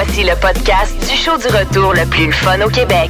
Voici le podcast du show du retour le plus fun au Québec.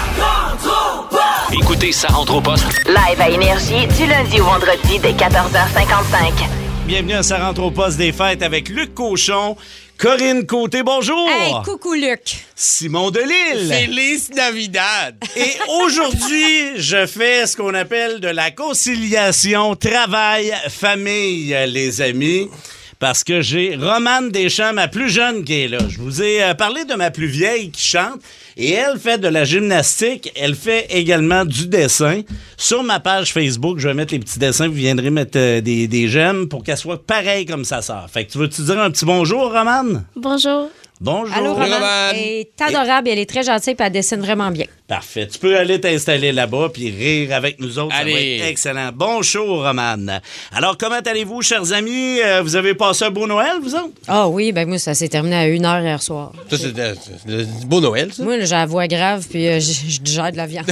Écoutez, ça rentre au poste. Live à Énergie du lundi au vendredi dès 14h55. Bienvenue à Ça rentre au poste des fêtes avec Luc Cochon, Corinne Côté, bonjour! Hey, coucou Luc! Simon Delille! Feliz Navidad! Et aujourd'hui, je fais ce qu'on appelle de la conciliation travail-famille, les amis. Parce que j'ai Romane Deschamps, ma plus jeune, qui est là. Je vous ai parlé de ma plus vieille qui chante. Et elle fait de la gymnastique. Elle fait également du dessin. Sur ma page Facebook, je vais mettre les petits dessins. Vous viendrez mettre des j'aime pour qu'elle soit pareille comme sa sœur. Fait que tu veux-tu dire un petit bonjour, Romane? Bonjour. Bonjour. Allô, Romane. Romane. Elle est adorable, elle est très gentille et elle dessine vraiment bien. Parfait. Tu peux aller t'installer là-bas puis rire avec nous autres. Allez. Ça va être excellent. Bon show, Romane. Alors, comment allez-vous, chers amis? Vous avez passé un beau Noël, vous autres? Ah oui, ben moi, ça s'est terminé à 1h hier soir. Ça, c'est du beau Noël, ça. Moi, là, j'ai la voix grave puis je digère de la viande.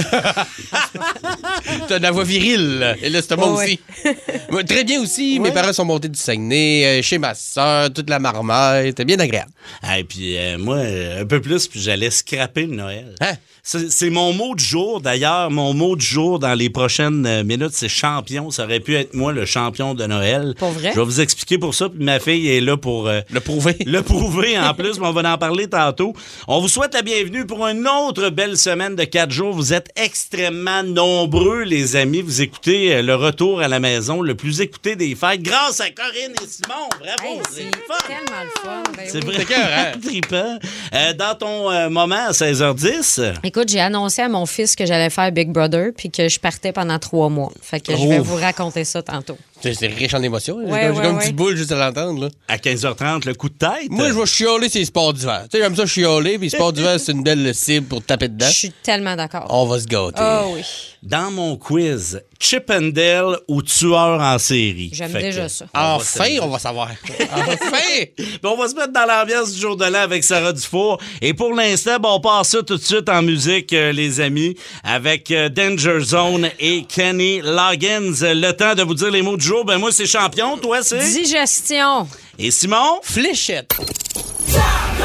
T'as de la voix virile. Et là, c'est moi Oh, aussi. Moi, très bien aussi. Mes parents sont montés du Saguenay, chez ma soeur, toute la marmaille. C'était bien agréable. Et puis, moi, un peu plus, puis j'allais scraper le Noël. Hein? C'est mon mot du jour, d'ailleurs. Mon mot du jour dans les prochaines minutes, c'est champion. Ça aurait pu être moi, le champion de Noël. Pour vrai? Je vais vous expliquer pour ça. Puis ma fille est là pour... Le prouver. Le prouver en plus, mais on va en parler tantôt. On vous souhaite la bienvenue pour une autre belle semaine de 4 jours. Vous êtes extrêmement nombreux, les amis. Vous écoutez le retour à la maison, le plus écouté des fêtes, grâce à Corinne et Simon. Bravo, Hey, c'est c'est fun. tellement le fun. Ben C'est oui. vraiment trippant. Dans ton moment à 16h10... Écoute, j'ai annoncé à mon fils que j'allais faire Big Brother puis que je partais pendant 3 mois. Fait que je vais Ouf. vous raconter ça tantôt. C'est riche en émotions. Ouais, J'ai ouais, comme une ouais. petite boule juste à l'entendre, là. À 15h30, le coup de tête. Moi, je vais chialer ces sports d'hiver. Tu sais, j'aime ça chialer, puis sport d'hiver, c'est une belle cible pour taper dedans. Je suis tellement d'accord. On va se gâter. Oh oui, Dans mon quiz, Chip and Dale ou tueur en série. j'aime Fait déjà que- ça. Enfin, on va savoir. Enfin! Bon, on va se mettre dans l'ambiance du jour de l'an avec Sarah Dufour. Et pour l'instant, on passe ça tout de suite en musique, les amis, avec Danger Zone et Kenny Loggins. Le temps de vous dire les mots du jour. Ben moi, c'est champion. Toi, c'est... Digestion. Et Simon? Fléchette. Ça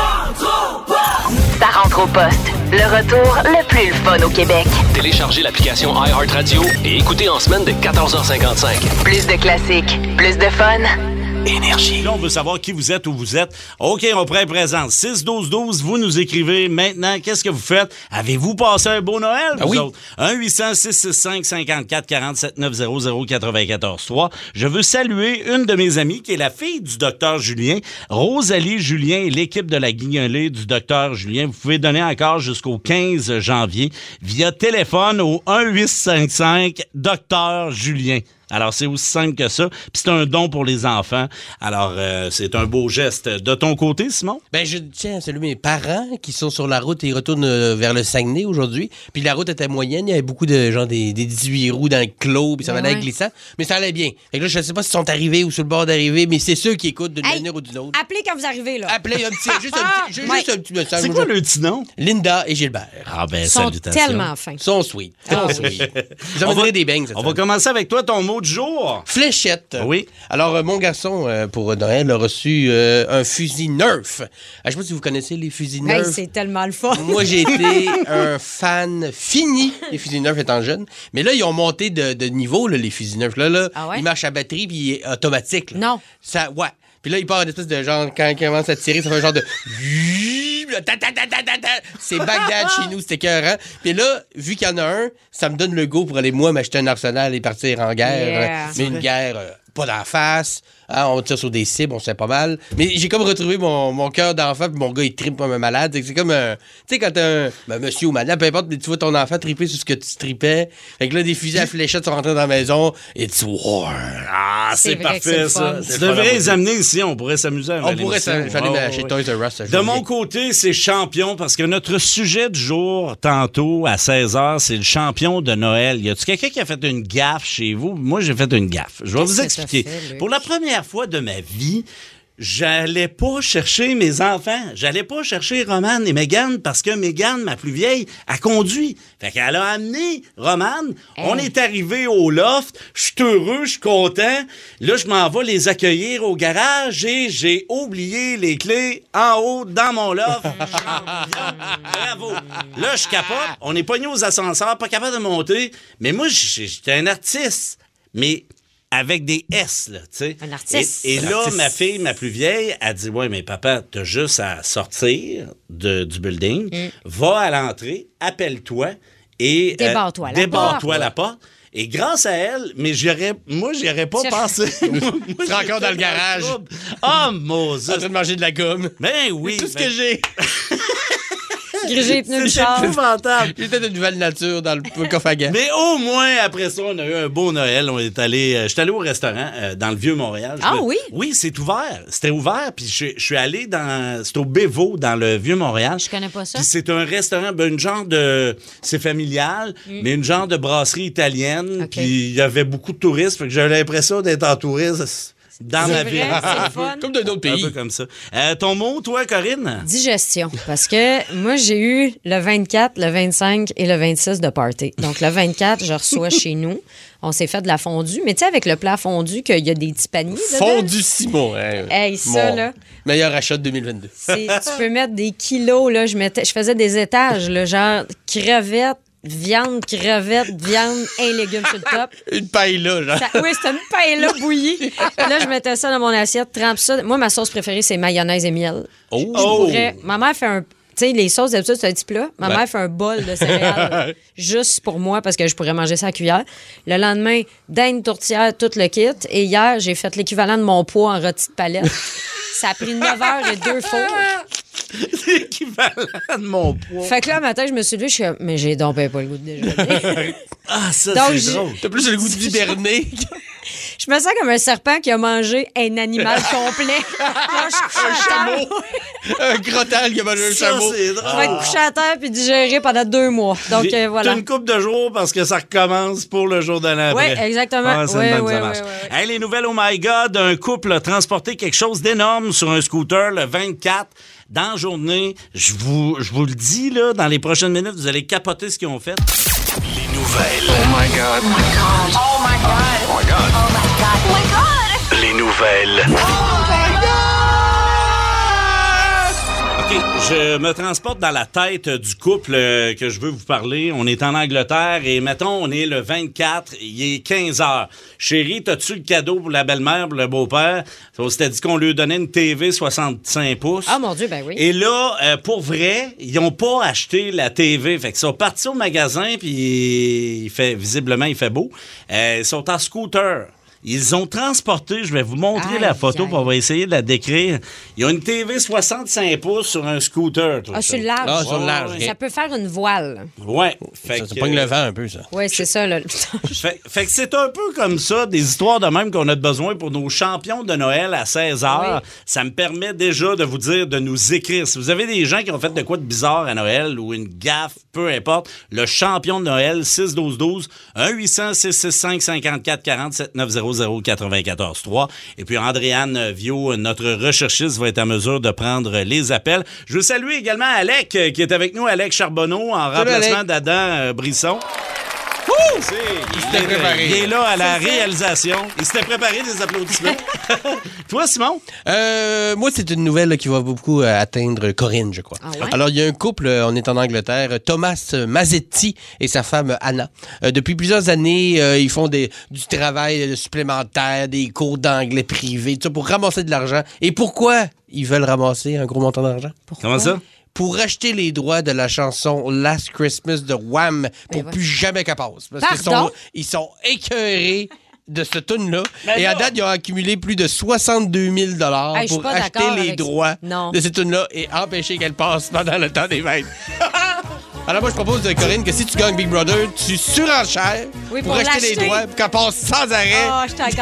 rentre au poste. Le retour le plus le fun au Québec. Téléchargez l'application iHeartRadio et écoutez en semaine de 14h55. Plus de classiques, plus de fun. Énergie. Là, on veut savoir qui vous êtes, où vous êtes. OK, on prend présent. 6-12-12, vous nous écrivez maintenant. Qu'est-ce que vous faites? Avez-vous passé un beau Noël, vous oui. autres? 1-800-665-54-47-900-943. Je veux saluer une de mes amies qui est la fille du docteur Julien, Rosalie Julien et l'équipe de la guignolée du docteur Julien. Vous pouvez donner encore jusqu'au 15 janvier via téléphone au 1-855 Julien. Alors, c'est aussi simple que ça. Puis c'est un don pour les enfants. Alors, c'est un beau geste. De ton côté, Simon? Ben, je tiens à saluer mes parents qui sont sur la route et ils retournent vers le Saguenay aujourd'hui. Puis la route était moyenne. Il y avait beaucoup de gens, des 18 roues dans le clos, puis ça allait Ouais. glissant. Mais ça allait bien. Fait que là, je sais pas s'ils sont arrivés ou sur le bord d'arriver, mais c'est ceux qui écoutent d'une Hey, manière ou d'une autre. Appelez quand vous arrivez, là. Appelez un petit, juste Ouais. un petit message. C'est quoi le petit nom? Linda et Gilbert. Ah ben, Ils sont salutations. tellement fins. Ils sont sweet. Ah Sont oui. sweet. Vous en donner des beignes, cette On va semaine. commencer avec toi, ton mot du jour. Fléchette. Oui. Alors, mon garçon, pour Noël, a reçu un fusil Nerf. Je sais pas si vous connaissez les fusils Hey, Nerf. c'est tellement le fun. Moi, j'ai été un fan fini des fusils Nerf étant jeune. Mais là, ils ont monté de niveau, là, les fusils Nerf. Là, Ah ouais? ils marchent à batterie puis il est automatique. Là. Non. Ça, ouais. Puis là, il part une espèce de genre, quand il commence à tirer, ça fait un genre de... C'est Bagdad chez nous, c'était écœurant. Puis là, vu qu'il y en a un, ça me donne le go pour aller, moi, m'acheter un arsenal et partir en guerre. Yeah. Mais une guerre pas dans la face. Hein, on tire sur des cibles, on sait pas mal. Mais j'ai comme retrouvé mon cœur d'enfant, puis mon gars, il tripe comme un malade. C'est comme un... Tu sais, quand t'as un monsieur ou madame, peu importe, mais tu vois ton enfant triper sur ce que tu tripais. Fait que là, des fusils à fléchettes sont rentrés dans la maison. It's war. Ah, C'est c'est vrai que c'est parfait, le ça. fun. Tu C'est devrais fun, les oui. amener ici. On pourrait s'amuser avec On pourrait l'émission. j'allais Ouais, chez ouais. Toys R Us. De mon côté, c'est champion parce que notre sujet du jour, tantôt, à 16h, c'est le champion de Noël. Y a-tu quelqu'un qui a fait une gaffe chez vous? Moi, j'ai fait une gaffe. Je vais Qu'est-ce vous que expliquer. t'as fait, Luc? Pour la première fois de ma vie, j'allais pas chercher mes enfants. J'allais pas chercher Romane et Mégane parce que Mégane, ma plus vieille, a conduit. Fait qu'elle a amené Romane. Hey. On est arrivé au loft. Je suis heureux, je suis content. Là, je m'en vais les accueillir au garage et j'ai oublié les clés en haut dans mon loft. Bravo. Là, je capote. On est pogné aux ascenseurs, pas capable de monter. Mais moi, j'étais un artiste. Mais avec des S, là, tu sais. Un artiste. Et là, artiste. ma fille, ma plus vieille, a dit, ouais, mais papa, t'as juste à sortir du building, va à l'entrée, appelle-toi et... Débarre-toi la porte. Et grâce à elle, mais j'y aurais pas Tu- pensé. Tu seras encore dans le garage. Oh, Moses. En train de manger de la gomme. Ben oui. Tout ce ben- que j'ai. Griger les pneus du C'est char. épouvantable. J'étais de nouvelle nature dans le coffre à gants. Mais au moins, après ça, on a eu un beau Noël. On est allé, j'étais allé au restaurant dans le Vieux-Montréal. Ah oui? Oui, c'est ouvert. C'était ouvert. Puis je suis allé c'est au Bévaux, dans le Vieux-Montréal. Je connais pas ça. Puis c'est un restaurant, une genre de... C'est familial, mais une genre de brasserie italienne. OK. Puis il y avait beaucoup de touristes. Fait que j'avais l'impression d'être en touriste dans C'est ma vrai, ville. c'est le fun. Comme d'un autre Un pays. peu comme ça. Ton mot, toi, Corinne? Digestion. Parce que moi, j'ai eu le 24, le 25 et le 26 de party. Donc, le 24, je reçois chez nous. On s'est fait de la fondue. Mais tu sais, avec le plat fondu, qu'il y a des petits paniers dedans. Fondu Simon. Hein. Hey, ça, Mon là. Meilleur achat de 2022. Tu peux mettre des kilos, là. Je faisais des étages, là, genre crevettes, viande, un légume sur le top. Une paille là, genre. Oui, c'était une paella bouillie. Là, je mettais ça dans mon assiette, trempe ça. Moi, ma sauce préférée, c'est mayonnaise et miel. Oh! Je pourrais... Ma mère fait un... Tu sais, les sauces, d'habitude, c'est un petit plat. Ma Ouais. mère fait un bol de céréales juste pour moi parce que je pourrais manger ça à cuillère. Le lendemain, dinde, tourtière, tout le kit. Et hier, j'ai fait l'équivalent de mon poids en rôti de palette. Ça a pris 9 heures et 2 fours. C'est l'équivalent de mon poids. Fait que là, matin, je me suis levée, je suis comme, mais j'ai donc pas le goût de déjeuner. Ah, ça, Donc, c'est drôle. T'as plus le goût d'hiberner. Je me sens comme un serpent qui a mangé un animal complet. Là, je suis couchée à terre. Un crottal qui a mangé un Ça, chameau. c'est Je drôle. vais être couchée à terre puis digérer pendant 2 mois. Donc, J'ai- voilà. T'as une couple de jours parce que ça recommence pour le jour de l'an Oui, après. exactement. Ah, c'est Oui, le même, oui, ça oui, marche. oui, oui. Hey, les nouvelles, oh my God, un couple a transporté quelque chose d'énorme sur un scooter le 24 dans la journée. Je vous le dis, là, dans les prochaines minutes, vous allez capoter ce qu'ils ont fait. Les nouvelles. Oh my God. Les nouvelles. OK, je me transporte dans la tête du couple que je veux vous parler. On est en Angleterre et, mettons, on est le 24, il est 15 heures. Chérie, t'as-tu le cadeau pour la belle-mère, pour le beau-père? On s'était dit qu'on lui donnait une TV 65 pouces. Ah, mon Dieu, ben oui. Et là, pour vrai, ils n'ont pas acheté la TV. Fait qu'ils sont partis au magasin, puis visiblement, il fait beau. Ils sont en scooter. Ils ont transporté, je vais vous montrer Aïe, la photo, aïe. puis on va essayer de la décrire. Ils ont une TV 65 pouces sur un scooter. Toi, Ah, sur le large. Ah, sur le large, Ouais, ok. Ça peut faire une voile. Ouais. Fait Ça que, pogne le vent un peu, ça. Oui, c'est ça, là. Fait que c'est un peu comme ça, des histoires de même qu'on a besoin pour nos champions de Noël à 16h. Oui. Ça me permet déjà de vous dire, de nous écrire. Si vous avez des gens qui ont fait de quoi de bizarre à Noël ou une gaffe, peu importe, le champion de Noël, 612-12, 1-800-665-5440-7900-94-3. Et puis Andréane Viau, notre recherchiste, va être à mesure de prendre les appels. Je veux saluer également Alec, qui est avec nous, Alec Charbonneau, en remplacement Alec. d'Adam Brisson. Il s'était préparé. Il est là à la réalisation. Il s'était préparé des applaudissements. Toi, Simon? Moi, c'est une nouvelle là, qui va beaucoup atteindre Corinne, je crois. Ah ouais? Alors, il y a un couple, on est en Angleterre, Thomas Mazzetti et sa femme Anna. Depuis plusieurs années, ils font du travail supplémentaire, des cours d'anglais privés, tout ça, pour ramasser de l'argent. Et pourquoi ils veulent ramasser un gros montant d'argent? Comment ça? Pour acheter les droits de la chanson Last Christmas de Wham pour Ben plus jamais qu'elle passe. Parce Pardon? qu'ils sont écœurés de ce tune-là. Ben Et à là- date, ils ont accumulé plus de 62 000 Hey, je suis pour pas acheter d'accord les avec ça. droits Non. de cette tune-là et empêcher qu'elle passe pendant le temps des fêtes. Alors moi, je propose, Corinne, que si tu gagnes Big Brother, tu surenchères Oui, pour pour acheter les l'acheter. droits pour qu'elle passe sans arrêt. Ah, je suis d'accord.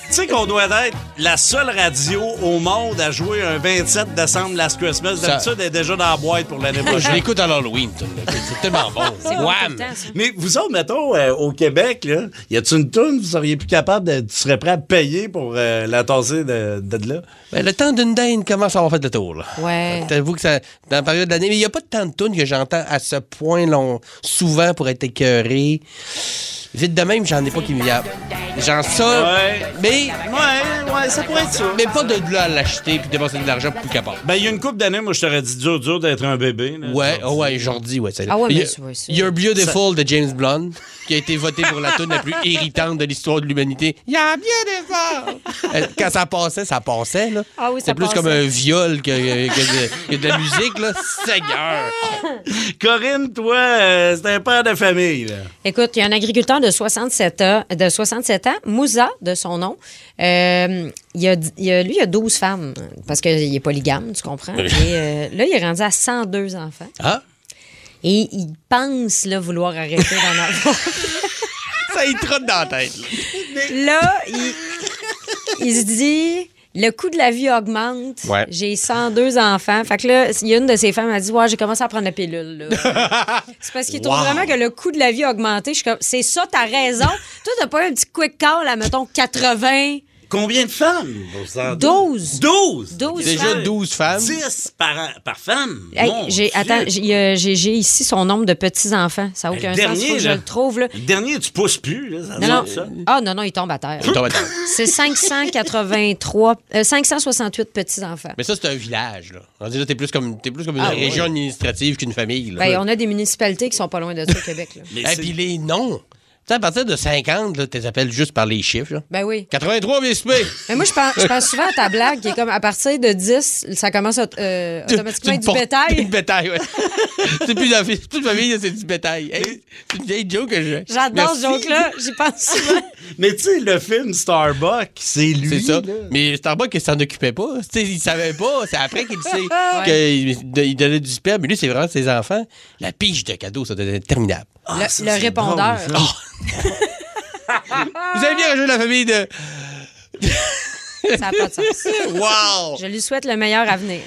Tu sais qu'on doit être la seule radio au monde à jouer un 27 décembre Last Christmas. D'habitude, elle est déjà dans la boîte pour l'année Je prochaine. l'écoute à l'Halloween. C'est tellement bon. C'est bon tout Wham! le temps, ça. Mais vous autres, mettons, au Québec, là, y a-tu une toune, vous seriez plus capable tu serais prêt à payer pour la tasser de là? Ben, le temps d'une dinde commence à avoir fait le tour. Là. Ouais. T'avoue que ça, dans la période de l'année, mais il n'y a pas tant de tunes que j'entends à ce point long, souvent pour être écœuré. Vite de même, j'en ai pas qui me viennent. Genre ça, Ouais. mais Ouais, ça pourrait être ça. mais pas de là à l'acheter puis dépenser de l'argent pour plus capable. Ben, il y a une couple d'années, moi, je t'aurais dit dur d'être un bébé. Là. Ouais, Jordi, ouais. Ah ouais, mais il y a, c'est vrai, c'est- You're Beautiful de James Blunt, qui a été voté pour la tune la plus irritante de l'histoire de l'humanité. You're Beautiful! Quand ça passait, là. Ah oui, ça c'est plus passait. comme un viol que de la musique, là. Seigneur! Corinne, toi, c'est un père de famille. Là. Écoute, il y a un agriculteur de 67 ans, Moussa, de son nom. Lui, il a 12 femmes, parce qu'il est polygame, tu comprends? Et là, il est rendu à 102 enfants. Ah? Et il pense là, vouloir arrêter d'en avoir. Ça y trotte dans la tête, là. Là, il se dit... Le coût de la vie augmente. Ouais. J'ai 102 enfants. Fait que là, il y a une de ses femmes qui a dit « Ouais, j'ai commencé à prendre la pilule. » là. C'est parce qu'il trouve vraiment que le coût de la vie a augmenté. Je suis comme « C'est ça, t'as raison. Toi, t'as pas eu un petit quick call à, mettons, 80... » Combien de femmes? 12. 12? 12 Déjà femmes. 12 femmes. 10 par femme? Hey, Mon j'ai ici son nombre de petits-enfants. Ça n'a aucun sens. Faut que je le trouve. Là. Le dernier, tu pousses plus. Là, ça Non, sort, ça. Ah, non, il tombe à terre. Il tombe à terre. C'est 568 petits-enfants. Mais ça, c'est un village, là. On dit là, t'es plus comme une région administrative qu'une famille, là. Ben, on a des municipalités qui sont pas loin de ça au Québec. Là. Mais Et c'est- puis les noms. Tu sais, à partir de 50, là, tu t'appelles juste par les chiffres, là. Ben oui. 83 BSP. Mais moi, je pense souvent à ta blague qui est comme à partir de 10, ça commence automatiquement Tu du bétail. Du bétail, ouais. c'est plus une famille, c'est du bétail. Hey, c'est une vieille joke que je. J'adore ce Merci. joke-là. J'y pense souvent. Mais tu sais, le film Starbucks, c'est lui. C'est ça. là. Mais Starbucks, il s'en occupait pas. Tu sais, il savait pas. C'est après qu'il sait qu'il donnait du sperme. Mais lui, c'est vraiment ses enfants. La pige de cadeaux, ça devait être terminable. Ah, ça, Le c'est répondeur. drôle, ça. Vous avez bien rejoué la famille de. Ça n'a pas de sens. Wow! Je lui souhaite le meilleur avenir.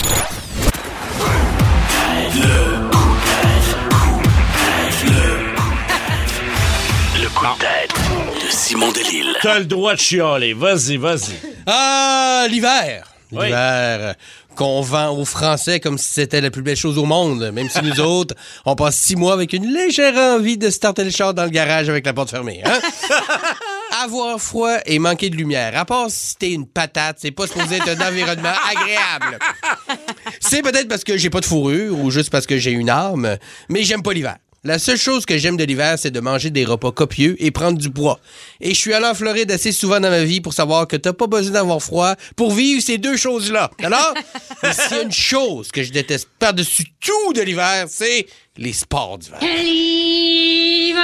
Le coup de tête de Simon Delille. T'as le droit de chialer. Vas-y. Ah, l'hiver! Oui. L'hiver qu'on vend aux Français comme si c'était la plus belle chose au monde. Même si nous autres, on passe 6 mois avec une légère envie de starter le char dans le garage avec la porte fermée. Hein? Avoir froid et manquer de lumière. À part si t'es une patate, c'est pas supposé être un environnement agréable. C'est peut-être parce que j'ai pas de fourrure ou juste parce que j'ai une arme, mais j'aime pas l'hiver. La seule chose que j'aime de l'hiver, c'est de manger des repas copieux et prendre du poids. Et je suis allé en Floride assez souvent dans ma vie pour savoir que t'as pas besoin d'avoir froid pour vivre ces deux choses-là. Alors, mais s'il y a une chose que je déteste par-dessus tout de l'hiver, c'est les sports d'hiver. L'hiver,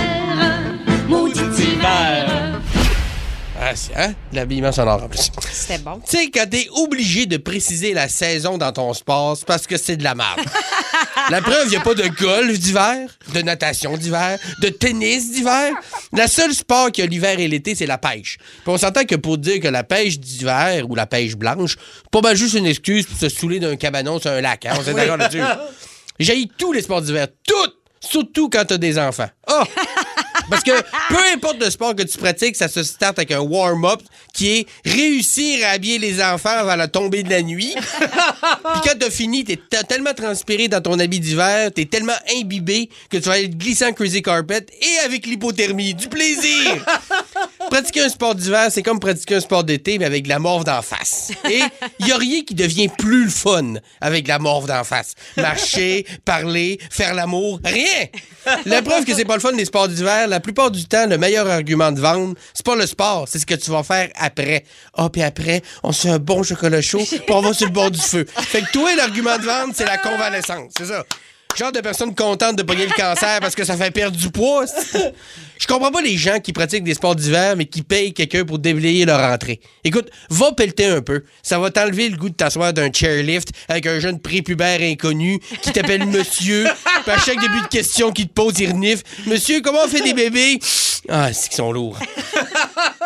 maudit hiver. Ah, c'est, hein? L'habillement sonore en plus. C'était bon. Tu sais, quand t'es obligé de préciser la saison dans ton sport, c'est parce que c'est de la merde. La preuve, il n'y a pas de golf d'hiver, de natation d'hiver, de tennis d'hiver. La seule sport qu'il y a l'hiver et l'été, c'est la pêche. Puis on s'entend que pour dire que la pêche d'hiver ou la pêche blanche, c'est pas mal juste une excuse pour se saouler d'un cabanon sur un lac. Hein? On s'est d'accord là-dessus. J'haïs tous les sports d'hiver. Toutes! Surtout quand t'as des enfants. Oh! Parce que peu importe le sport que tu pratiques, ça se starte avec un warm-up qui est réussir à habiller les enfants avant la tombée de la nuit. Puis quand t'as fini, t'es tellement transpiré dans ton habit d'hiver, t'es tellement imbibé que tu vas être glissant crazy carpet et avec l'hypothermie. Du plaisir! Pratiquer un sport d'hiver, c'est comme pratiquer un sport d'été, mais avec de la morve d'en face. Et il y a rien qui devient plus le fun avec de la morve d'en face. Marcher, parler, faire l'amour, rien! La preuve que c'est pas le fun des sports d'hiver, la plupart du temps, le meilleur argument de vendre, c'est pas le sport, c'est ce que tu vas faire après. Ah, puis après, on se fait un bon chocolat chaud, puis on va sur le bord du feu. Fait que toi, l'argument de vente, c'est la convalescence, c'est ça. Genre de personne contente de pogner le cancer parce que ça fait perdre du poids. Je comprends pas les gens qui pratiquent des sports d'hiver mais qui payent quelqu'un pour déblayer leur entrée. Écoute, va pelleter un peu. Ça va t'enlever le goût de t'asseoir d'un chairlift avec un jeune prépubère inconnu qui t'appelle monsieur. Puis à chaque début de question qu'il te pose, il renifle. Monsieur, comment on fait des bébés? Ah, c'est qu'ils sont lourds.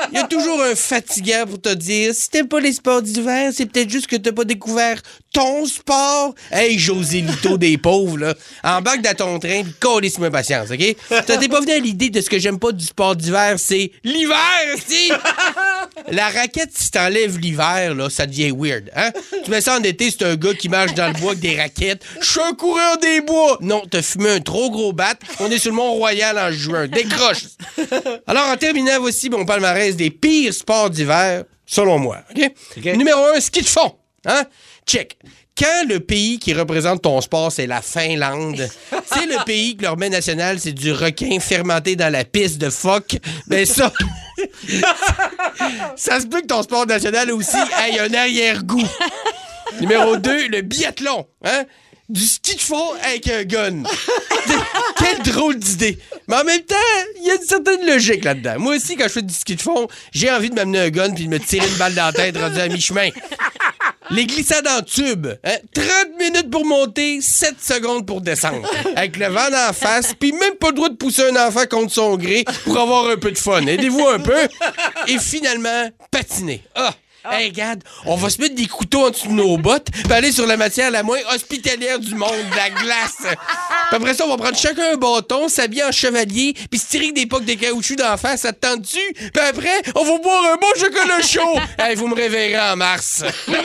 Il y a toujours un fatigant pour te dire, si t'aimes pas les sports d'hiver, c'est peut-être juste que t'as pas découvert ton sport. Hey, José Lito des pauvres, là. Embarque dans ton train pis calisse-moi patience, OK? T'es pas venu à l'idée de ce que j'aime pas du sport d'hiver, c'est l'hiver, si! La raquette, si t'enlèves l'hiver, là, ça devient weird, hein? Tu mets ça en été, c'est un gars qui marche dans le bois avec des raquettes. Je suis un coureur des bois! Non, t'as fumé un trop gros bat. On est sur le Mont-Royal en juin. Décroche! Alors, en terminant, voici mon palmarès des pires sports d'hiver, selon moi, OK? Numéro 1, ski de fond, hein? Check. Quand le pays qui représente ton sport, c'est la Finlande, c'est le pays que leur mets national, c'est du requin fermenté dans la pisse de phoque, ben ça... ça se peut que ton sport national aussi ait un arrière-goût. Numéro 2, le biathlon, hein? Du ski de fond avec un gun. Quelle drôle d'idée. Mais en même temps, il y a une certaine logique là-dedans. Moi aussi, quand je fais du ski de fond, j'ai envie de m'amener un gun puis de me tirer une balle dans la tête rendu à mi-chemin. Les glissades en tube, hein? 30 minutes pour monter, 7 secondes pour descendre. Avec le vent d'en face, puis même pas le droit de pousser un enfant contre son gré pour avoir un peu de fun. Aidez-vous un peu. Et finalement, patiner. Hey, regarde, on va se mettre des couteaux en dessous de nos bottes puis aller sur la matière la moins hospitalière du monde, la glace. Puis après ça, on va prendre chacun un bâton, s'habiller en chevalier puis se tirer avec des pocs de caoutchouc d'en face, ça te tente dessus? Puis après, on va boire un bon chocolat chaud. Hey, vous me réveillerez en mars. L'hiver,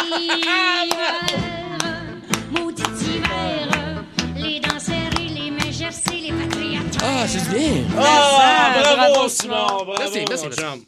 maudit hiver, les dents serrées, les mains gercées, les patriotes. Ah, c'est bien. Bravo, Simon. Bravo, Merci, mon merci. chum.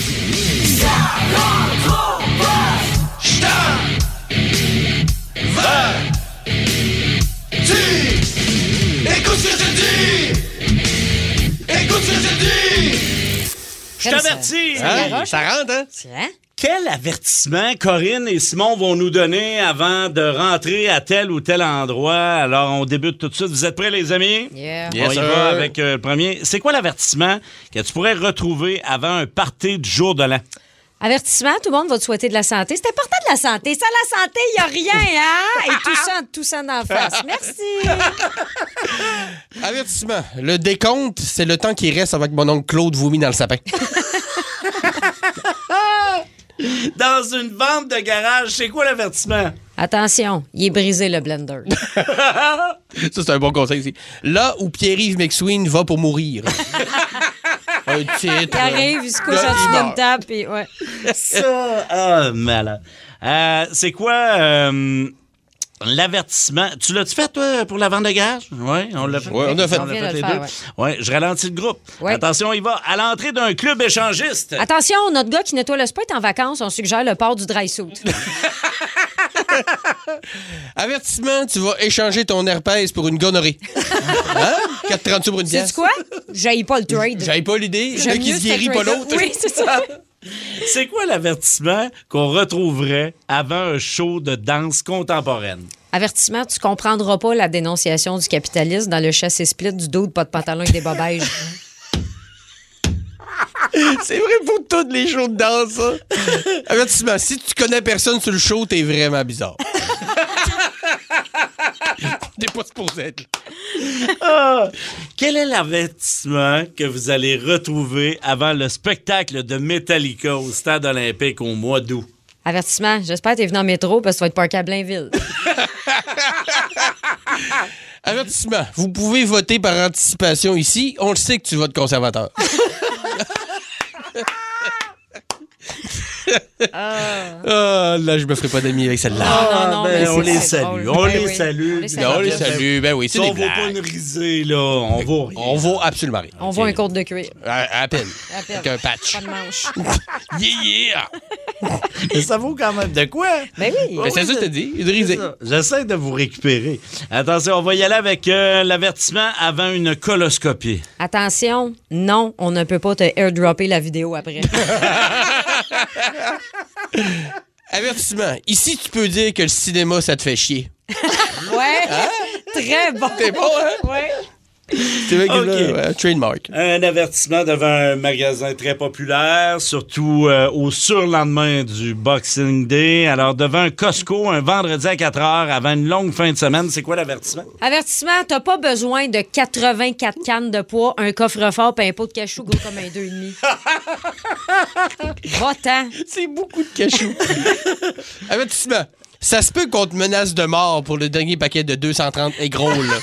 Écoute ce que je dis! Écoute ce que je dis! Je t'avertis. Hein? Ça rentre, hein? Tiens. Quel avertissement Corinne et Simon vont nous donner avant de rentrer à tel ou tel endroit? Alors, on débute tout de suite. Vous êtes prêts, les amis? Yeah. Yes, On y sir. va avec le premier. C'est quoi l'avertissement que tu pourrais retrouver avant un party du jour de l'an? Avertissement, tout le monde va te souhaiter de la santé. C'est important de la santé. Sans la santé, il n'y a rien, hein? Et tout ça d'en face. Merci. Avertissement. Le décompte, c'est le temps qui reste avec mon oncle Claude vomit dans le sapin. Dans une vente de garage, c'est quoi l'avertissement? Attention, il est brisé le blender. Ça, c'est un bon conseil aussi. Là où Pierre-Yves McSween va pour mourir. Un titre. Il arrive, il se couche Là, en dessous il d'une meurt. table, puis ouais. Ça, malade. C'est quoi l'avertissement? Tu l'as-tu fait, toi, pour la vente de garage? Oui, on l'a fait. Ouais, on a fait. On vient de le les faire, deux. Ouais, je ralentis le groupe. Ouais. Attention, il va à l'entrée d'un club échangiste. Attention, notre gars qui nettoie le spa est en vacances. On suggère le port du dry suit. Avertissement, tu vas échanger ton herpès pour une gonorrhée. Hein? 4,30 pour une pièce. Sais-tu quoi? J'haïs pas le trade. J'avais pas l'idée. J'aime Là qui mieux se guérit ce pas trade-là. l'autre. Oui, c'est ça. C'est quoi l'avertissement qu'on retrouverait avant un show de danse contemporaine? Avertissement, tu comprendras pas la dénonciation du capitalisme dans le chassé split du dos de pas de pantalon et des bobèges. C'est vrai pour toutes les shows de danse, ça. Avertissement, si tu connais personne sur le show, t'es vraiment bizarre. T'es pas supposé être là. Quel est l'avertissement que vous allez retrouver avant le spectacle de Metallica au Stade olympique au mois d'août? Avertissement, j'espère que t'es venu en métro parce que tu vas être parké à Blainville. Avertissement, vous pouvez voter par anticipation ici. On le sait que tu votes conservateur. Ah, là, je me ferai pas d'amis avec celle-là. non, mais on c'est- les c'est salue. drôle. On Ben les oui. salue. On les salue. On les salue, ben oui, c'est Si des on vaut pas blagues. une risée, là, on vaut rien. On vaut absolument rien. On voit un côte de cuir. À peine. À peine. Avec un patch. Pas de manche. Yeah! Mais ça vaut quand même de quoi? Ben oui. Ben, c'est ça que je te dis, une risée. J'essaie de vous récupérer. Attention, on va y aller avec l'avertissement avant une coloscopie. Attention, non, on ne peut pas te airdropper la vidéo après. Avertissement, ici, tu peux dire que le cinéma, ça te fait chier. Ouais. Très bon. C'est bon, hein? Ouais. C'est vrai que OK. là, trademark. Un avertissement devant un magasin très populaire, surtout au surlendemain du Boxing Day. Alors, devant un Costco, un vendredi à 4 heures, avant une longue fin de semaine, c'est quoi l'avertissement? Avertissement, t'as pas besoin de 84 cannes de poids, un coffre-fort et un pot de cachou gros comme un 2,5. Va-t'en. C'est beaucoup de cachou. Avertissement. Ça se peut qu'on te menace de mort pour le dernier paquet de 230 et gros, là.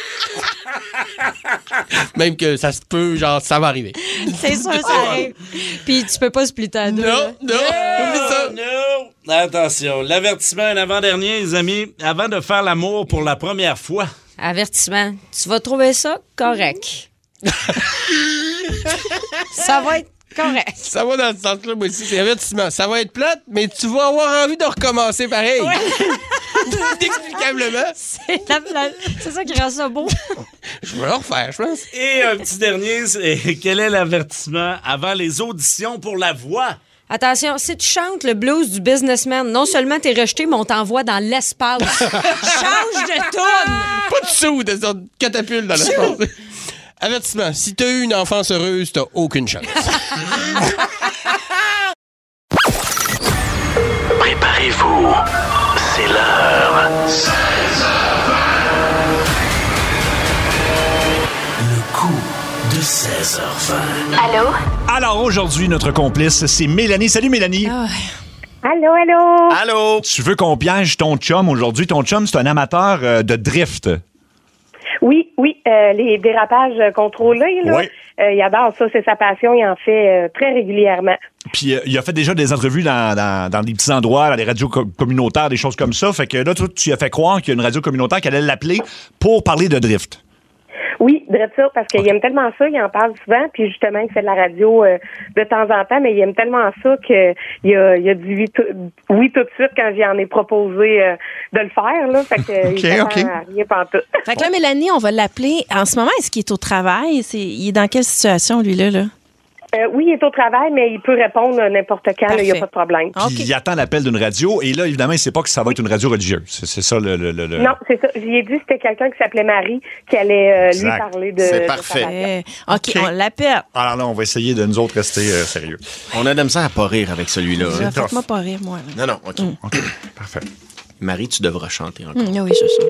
Même que ça se peut, genre, ça va arriver. C'est sûr, ça arrive. Puis tu peux pas splitter à deux. là. Non, oublie ça. Non! Attention, l'avertissement, un avant-dernier, les amis. Avant de faire l'amour pour la première fois. Avertissement, tu vas trouver ça correct. Ça va être correct. Ça va dans ce sens-là, moi aussi, c'est avertissement. Ça va être plate, mais tu vas avoir envie de recommencer pareil. Inexplicablement. C'est ça qui rend ça beau. Je vais le refaire, je pense. Et un petit dernier, c'est quel est l'avertissement avant les auditions pour la voix? Attention, si tu chantes le blues du businessman, non seulement t'es rejeté, mais on t'envoie dans l'espace. Change de tourne! Pas de sous de sorte de catapulte dans l'espace. Avertissement, si t'as eu une enfance heureuse, t'as aucune chance. Préparez-vous. C'est l'heure. Le coup de 16h20. Allô? Alors aujourd'hui, notre complice, c'est Mélanie. Salut Mélanie. Allô, allô? Allô? Tu veux qu'on piège ton chum aujourd'hui? Ton chum, c'est un amateur de drift. Oui, les dérapages contrôlés, là. Oui. Il adore ça, c'est sa passion, il en fait très régulièrement. Puis il a fait déjà des entrevues dans des petits endroits, dans les radios communautaires, des choses comme ça. Fait que là, toi, tu as fait croire qu'il y a une radio communautaire qui allait l'appeler pour parler de drift. Oui, drette ça, parce qu'il aime tellement ça, il en parle souvent, puis justement, il fait de la radio de temps en temps, mais il aime tellement ça qu'il a dit oui tout de suite quand j'en ai proposé de le faire, là. Fait que il s'attend à rien pantoute. Fait que là, Mélanie, on va l'appeler. En ce moment, est-ce qu'il est au travail? Il est dans quelle situation, lui-là? Oui, il est au travail, mais il peut répondre n'importe quand, il n'y a pas de problème. Puis il attend l'appel d'une radio, et là, évidemment, il ne sait pas que ça va être une radio religieuse. C'est ça le... Non, c'est ça. J'y ai dit que c'était quelqu'un qui s'appelle Marie qui allait lui parler de... C'est de parfait. sa passion. OK, on l'appelle. Alors là, on va essayer de nous autres rester sérieux. On a de ça à pas rire avec celui-là. hein. Faites-moi pas rire, moi. Là. Non, OK. OK, parfait. Marie, tu devras chanter encore. Oui, je chante.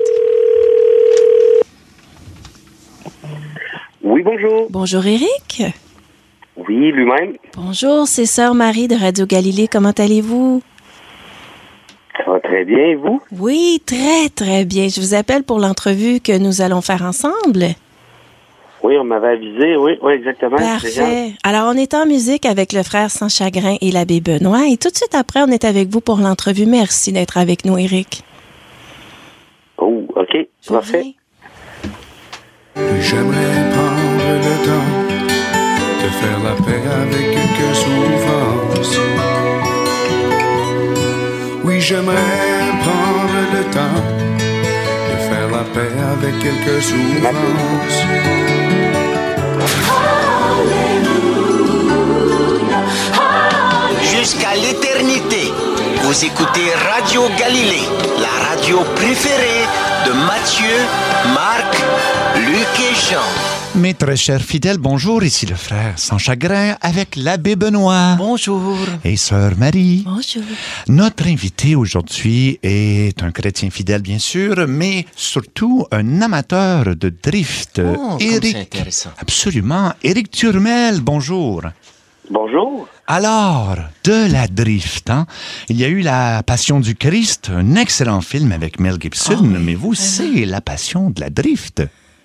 Oui, bonjour. Bonjour, Éric. Oui, lui-même. Bonjour, c'est Sœur Marie de Radio Galilée. Comment allez-vous? Ça va très bien, et vous? Oui, très, très bien. Je vous appelle pour l'entrevue que nous allons faire ensemble. Oui, on m'avait avisé, oui, exactement. Parfait. Alors, on est en musique avec le frère Sans Chagrin et l'abbé Benoît. Et tout de suite après, on est avec vous pour l'entrevue. Merci d'être avec nous, Éric. Oh, OK, parfait. J'aimerais prendre le temps de faire la paix avec quelques souffrances. Oui, j'aimerais prendre le temps de faire la paix avec quelques souffrances. Jusqu'à l'éternité, vous écoutez Radio Galilée, la radio préférée de Matthieu, Marc, Luc et Jean. Mes très chers fidèles, bonjour, ici le frère Sans Chagrin avec l'abbé Benoît. Bonjour. Et sœur Marie. Bonjour. Notre invité aujourd'hui est un chrétien fidèle, bien sûr, mais surtout un amateur de drift. Oh, Éric. c'est intéressant. Absolument. Éric Turmel, bonjour. Bonjour. Alors, de la drift, hein? Il y a eu La Passion du Christ, un excellent film avec Mel Gibson, mais vous, c'est La Passion de la drift.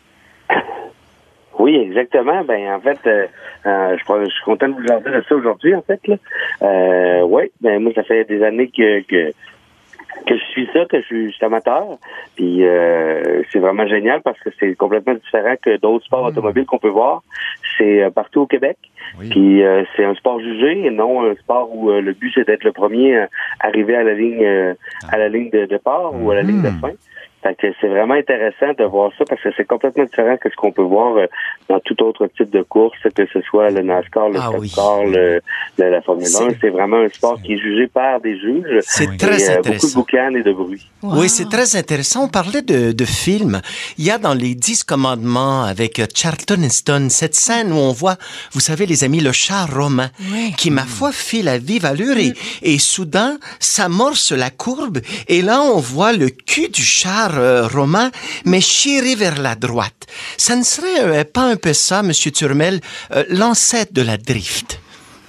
Oui, exactement. Ben, en fait, je suis content de vous jaser de ça aujourd'hui, en fait, là. Oui, ben, moi, ça fait des années que je suis ça, que je suis amateur. Puis c'est vraiment génial parce que c'est complètement différent que d'autres sports automobiles qu'on peut voir. C'est partout au Québec. Oui. Puis c'est un sport jugé et non un sport où le but c'est d'être le premier arrivé à la ligne de départ ou à la ligne de fin. Fait que c'est vraiment intéressant de voir ça parce que c'est complètement différent que ce qu'on peut voir dans tout autre type de course, que ce soit le NASCAR, le Stock-Car, la Formule 1. C'est vraiment un sport qui est jugé par des juges. C'est très intéressant. Beaucoup de boucan et de bruit. Wow. Oui, c'est très intéressant. On parlait de films. Il y a dans les 10 commandements avec Charlton Heston cette scène où on voit, vous savez les amis, le char romain qui, ma foi, file à vive allure et soudain s'amorce la courbe et là on voit le cul du char romain, mais chiré vers la droite. Ça ne serait pas un peu ça, Monsieur Turmel, l'ancêtre de la drift?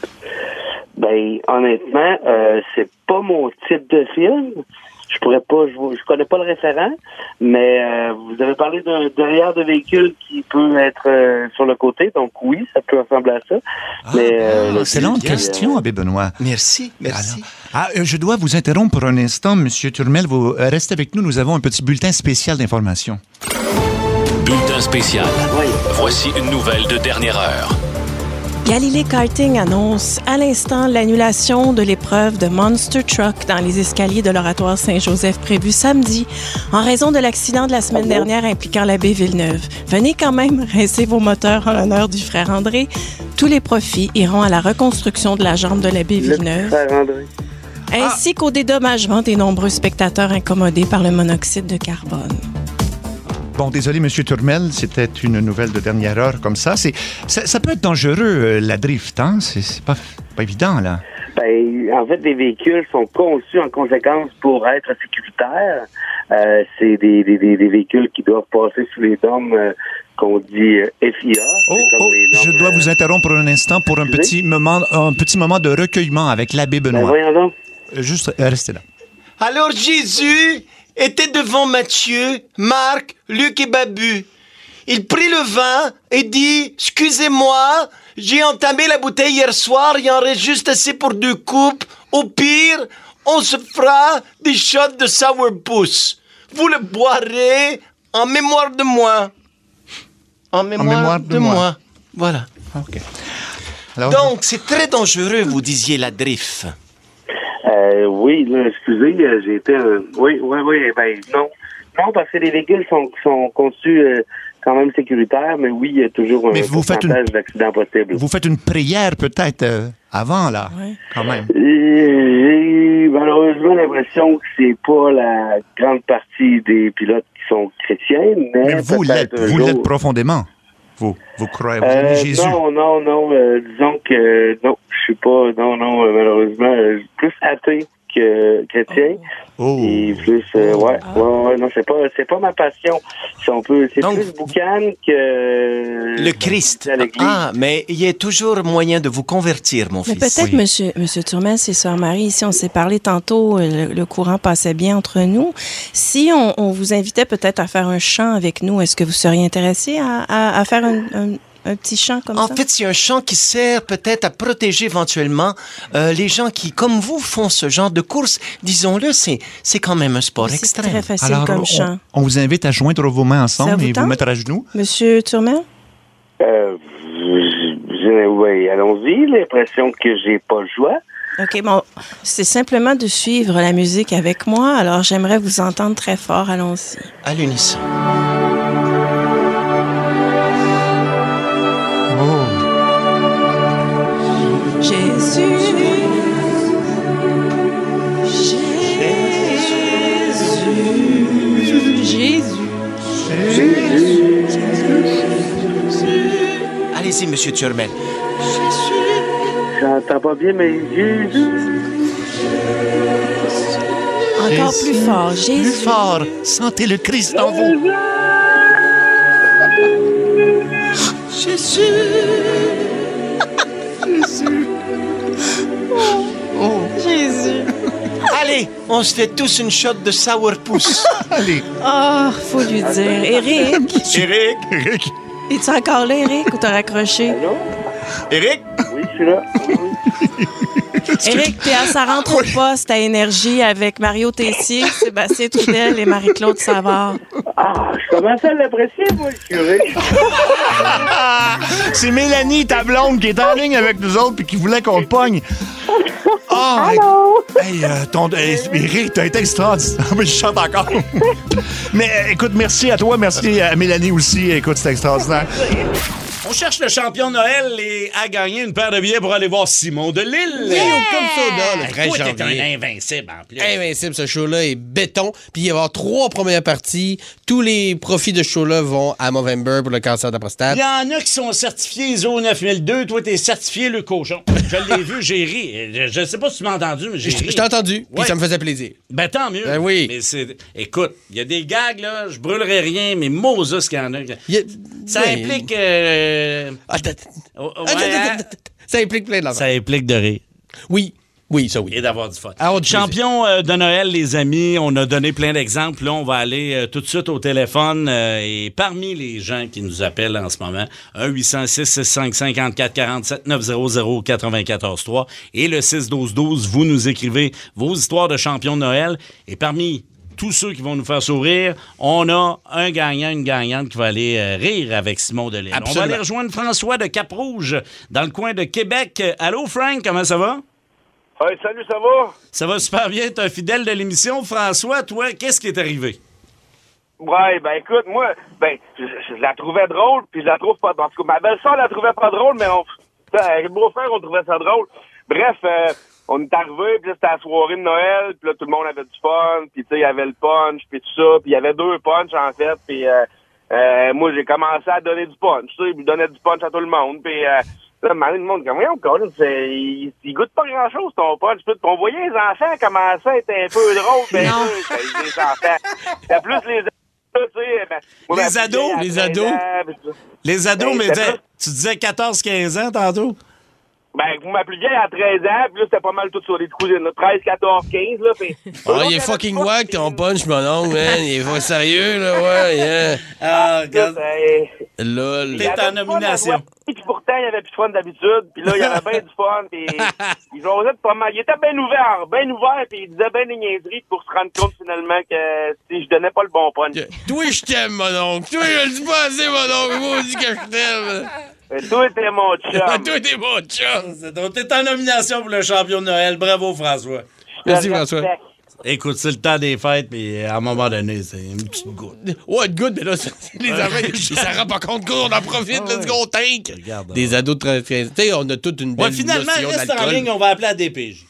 Ben, honnêtement, c'est pas mon type de film. Je connais pas le référent, mais vous avez parlé d'un derrière de véhicule qui peut être sur le côté, donc oui, ça peut ressembler à ça. Excellente question, Abbé Benoît. Merci. Je dois vous interrompre un instant, Monsieur Turmel. Vous restez avec nous. Nous avons un petit bulletin spécial d'information. Bulletin spécial. Oui. Voici une nouvelle de dernière heure. Galilée Karting annonce à l'instant l'annulation de l'épreuve de Monster Truck dans les escaliers de l'Oratoire Saint-Joseph prévu samedi en raison de l'accident de la semaine dernière impliquant l'abbé Villeneuve. Venez quand même rincer vos moteurs en l'honneur du frère André. Tous les profits iront à la reconstruction de la jambe de l'abbé Villeneuve, ainsi qu'au dédommagement des nombreux spectateurs incommodés par le monoxyde de carbone. Bon, désolé, M. Turmel, c'était une nouvelle de dernière heure comme ça. Ça peut être dangereux, la drift, hein? C'est pas évident, là. Ben, en fait, les véhicules sont conçus en conséquence pour être sécuritaires. C'est des véhicules qui doivent passer sous les normes qu'on dit FIA. Je dois vous interrompre un instant pour un petit moment de recueillement avec l'abbé Benoît. Ben, voyons donc. Juste restez là. Alors Jésus était devant Matthieu, Marc, Luc et Babu. Il prit le vin et dit « Excusez-moi, j'ai entamé la bouteille hier soir, il en reste juste assez pour 2 coupes. Au pire, on se fera des shots de sourpuss. Vous le boirez en mémoire de moi. » En mémoire de moi. Voilà. OK. Donc, c'est très dangereux, vous disiez, la drift. Oui, là, excusez, j'ai été... Oui, ben non. Non, parce que les véhicules sont conçus quand même sécuritaires, mais oui, il y a toujours un pourcentage d'accidents possibles. Vous faites une prière peut-être avant, là, quand même. J'ai malheureusement l'impression que c'est pas la grande partie des pilotes qui sont chrétiens, mais vous l'êtes profondément. Vous croyez, vous aimez Jésus? Non, disons que non, je suis pas, malheureusement, plus athée que chrétien. Et plus, non, c'est pas ma passion. Si on peut, c'est donc, plus boucan que le Christ. Mais il y a toujours moyen de vous convertir, mon fils. Mais peut-être, Monsieur Turmel, c'est Sœur Marie, ici, on s'est parlé tantôt, le courant passait bien entre nous. Si on vous invitait peut-être à faire un chant avec nous, est-ce que vous seriez intéressé à faire un petit chant comme ça? En fait, c'est un chant qui sert peut-être à protéger éventuellement les gens qui, comme vous, font ce genre de course. Disons-le, c'est quand même un sport extrême. C'est très facile comme chant. On vous invite à joindre vos mains ensemble et vous mettre à genoux. Monsieur Turmel? Oui, allons-y. L'impression que j'ai pas le choix. OK, bon, c'est simplement de suivre la musique avec moi. Alors, j'aimerais vous entendre très fort. Allons-y. À l'unisson. Allez-y, Monsieur Turmel. J'entends pas bien, mais Jésus. Encore plus fort, Jésus. Plus fort. Sentez le Christ en vous. Jésus. Jésus. Jésus. Allez, on se fait tous une shot de sourpuss. Allez. Faut lui dire. Éric. Es-tu encore là, Éric, ou t'as raccroché? Allô? Éric? Oui, je suis là. Éric, t'es à Ça rentre au poste à Énergie avec Mario Tessier, Sébastien Trudel et Marie-Claude Savard. Ah, je commence à l'apprécier, moi, le curé. C'est Mélanie, ta blonde, qui est en ligne avec nous autres puis qui voulait qu'on le pogne. Allô? Éric, t'as été extraordinaire. Mais je chante encore. Mais écoute, merci à toi, merci à Mélanie aussi. Écoute, c'était extraordinaire. On cherche le champion de Noël et a gagné une paire de billets pour aller voir Simon de Lille. Yeah! Comme ça, le 13 Toi, janvier. t'es un invincible en plus. Invincible, ce show-là est béton. Puis il va y avoir 3 premières parties. Tous les profits de ce show-là vont à Movember pour le cancer de la prostate. Il y en a qui sont certifiés ISO 9002. Toi, t'es certifié le cochon. Je l'ai vu, j'ai ri. Je sais pas si tu m'as entendu, mais j'ai ri. Je t'ai entendu, puis Ouais. ça me faisait plaisir. Ben, tant mieux. Ben oui. Mais écoute, il y a des gags, là, je brûlerai rien, mais Moses qu'il y en a. Ça Oui. implique... Ça implique plein d'enfants. Ça implique de rire. Oui. Oui, ça oui. Et d'avoir du fun. Alors, du Champion de Noël, les amis, on a donné plein d'exemples. Là, on va aller tout de suite au téléphone. Et parmi les gens qui nous appellent en ce moment, 1-800-665-5447, 900-943 et le 612-12, vous nous écrivez vos histoires de champion de Noël. Et parmi tous ceux qui vont nous faire sourire, on a un gagnant, une gagnante qui va aller rire avec Simon de Lille. On va aller rejoindre François de Cap-Rouge, dans le coin de Québec. Allô, Frank, comment ça va? Hey, salut, ça va? Ça va super bien. T'es un fidèle de l'émission. François, toi, qu'est-ce qui est arrivé? Ouais, ben écoute, moi, je la trouvais drôle, puis je la trouve pas... En tout cas, ma belle-sœur la trouvait pas drôle, mais avec le beau-frère, on trouvait ça drôle. Bref, on est arrivé, puis là, c'était la soirée de Noël, puis là, tout le monde avait du fun, puis tu sais, il y avait le punch, puis tout ça, puis il y avait 2 punchs, en fait, puis moi, j'ai commencé à donner du punch, tu sais, puis je donnais du punch à tout le monde, puis... Là, le monde, comme, il goûte pas grand-chose, ton punch. On voyait les enfants commencer à être un peu drôles. Ben, les enfants. C'était plus les ados, tu sais. Les ados? Les ados? Les ados, mais tu disais 14-15 ans tantôt? Ben, ma plus vieille a 13 ans, puis là, c'était pas mal tout sur les cousines. 13, 14, 15, là. Il est fucking wack, ton punch, mon oncle, man. Il est pas sérieux, là, ouais, yeah. Ah, regarde. Lol. T'es en nomination. Puis pourtant, il y avait plus de fun d'habitude. Puis là, il y avait bien du fun. Puis ils osaient pas mal. Il était bien ouvert, puis il disait bien des niaiseries pour se rendre compte finalement que si je donnais pas le bon punch. Toi, je t'aime, mon oncle. Toi, je le dis pas assez, mon oncle. Moi, on dit que je t'aime. Toi, t'es mon chum. Toi, t'es mon chum. T'es en nomination pour le champion de Noël. Bravo, François. Merci, François. Écoute, c'est le temps des fêtes, puis à un moment donné, c'est une petite goutte. Ouais, une goutte, mais là, les enfants, ils s'en rendent pas compte qu'on en profite, let's go, tank! Des ados de 13, tu sais, on a toute une belle finalement, reste en ligne, on va appeler à DPJ.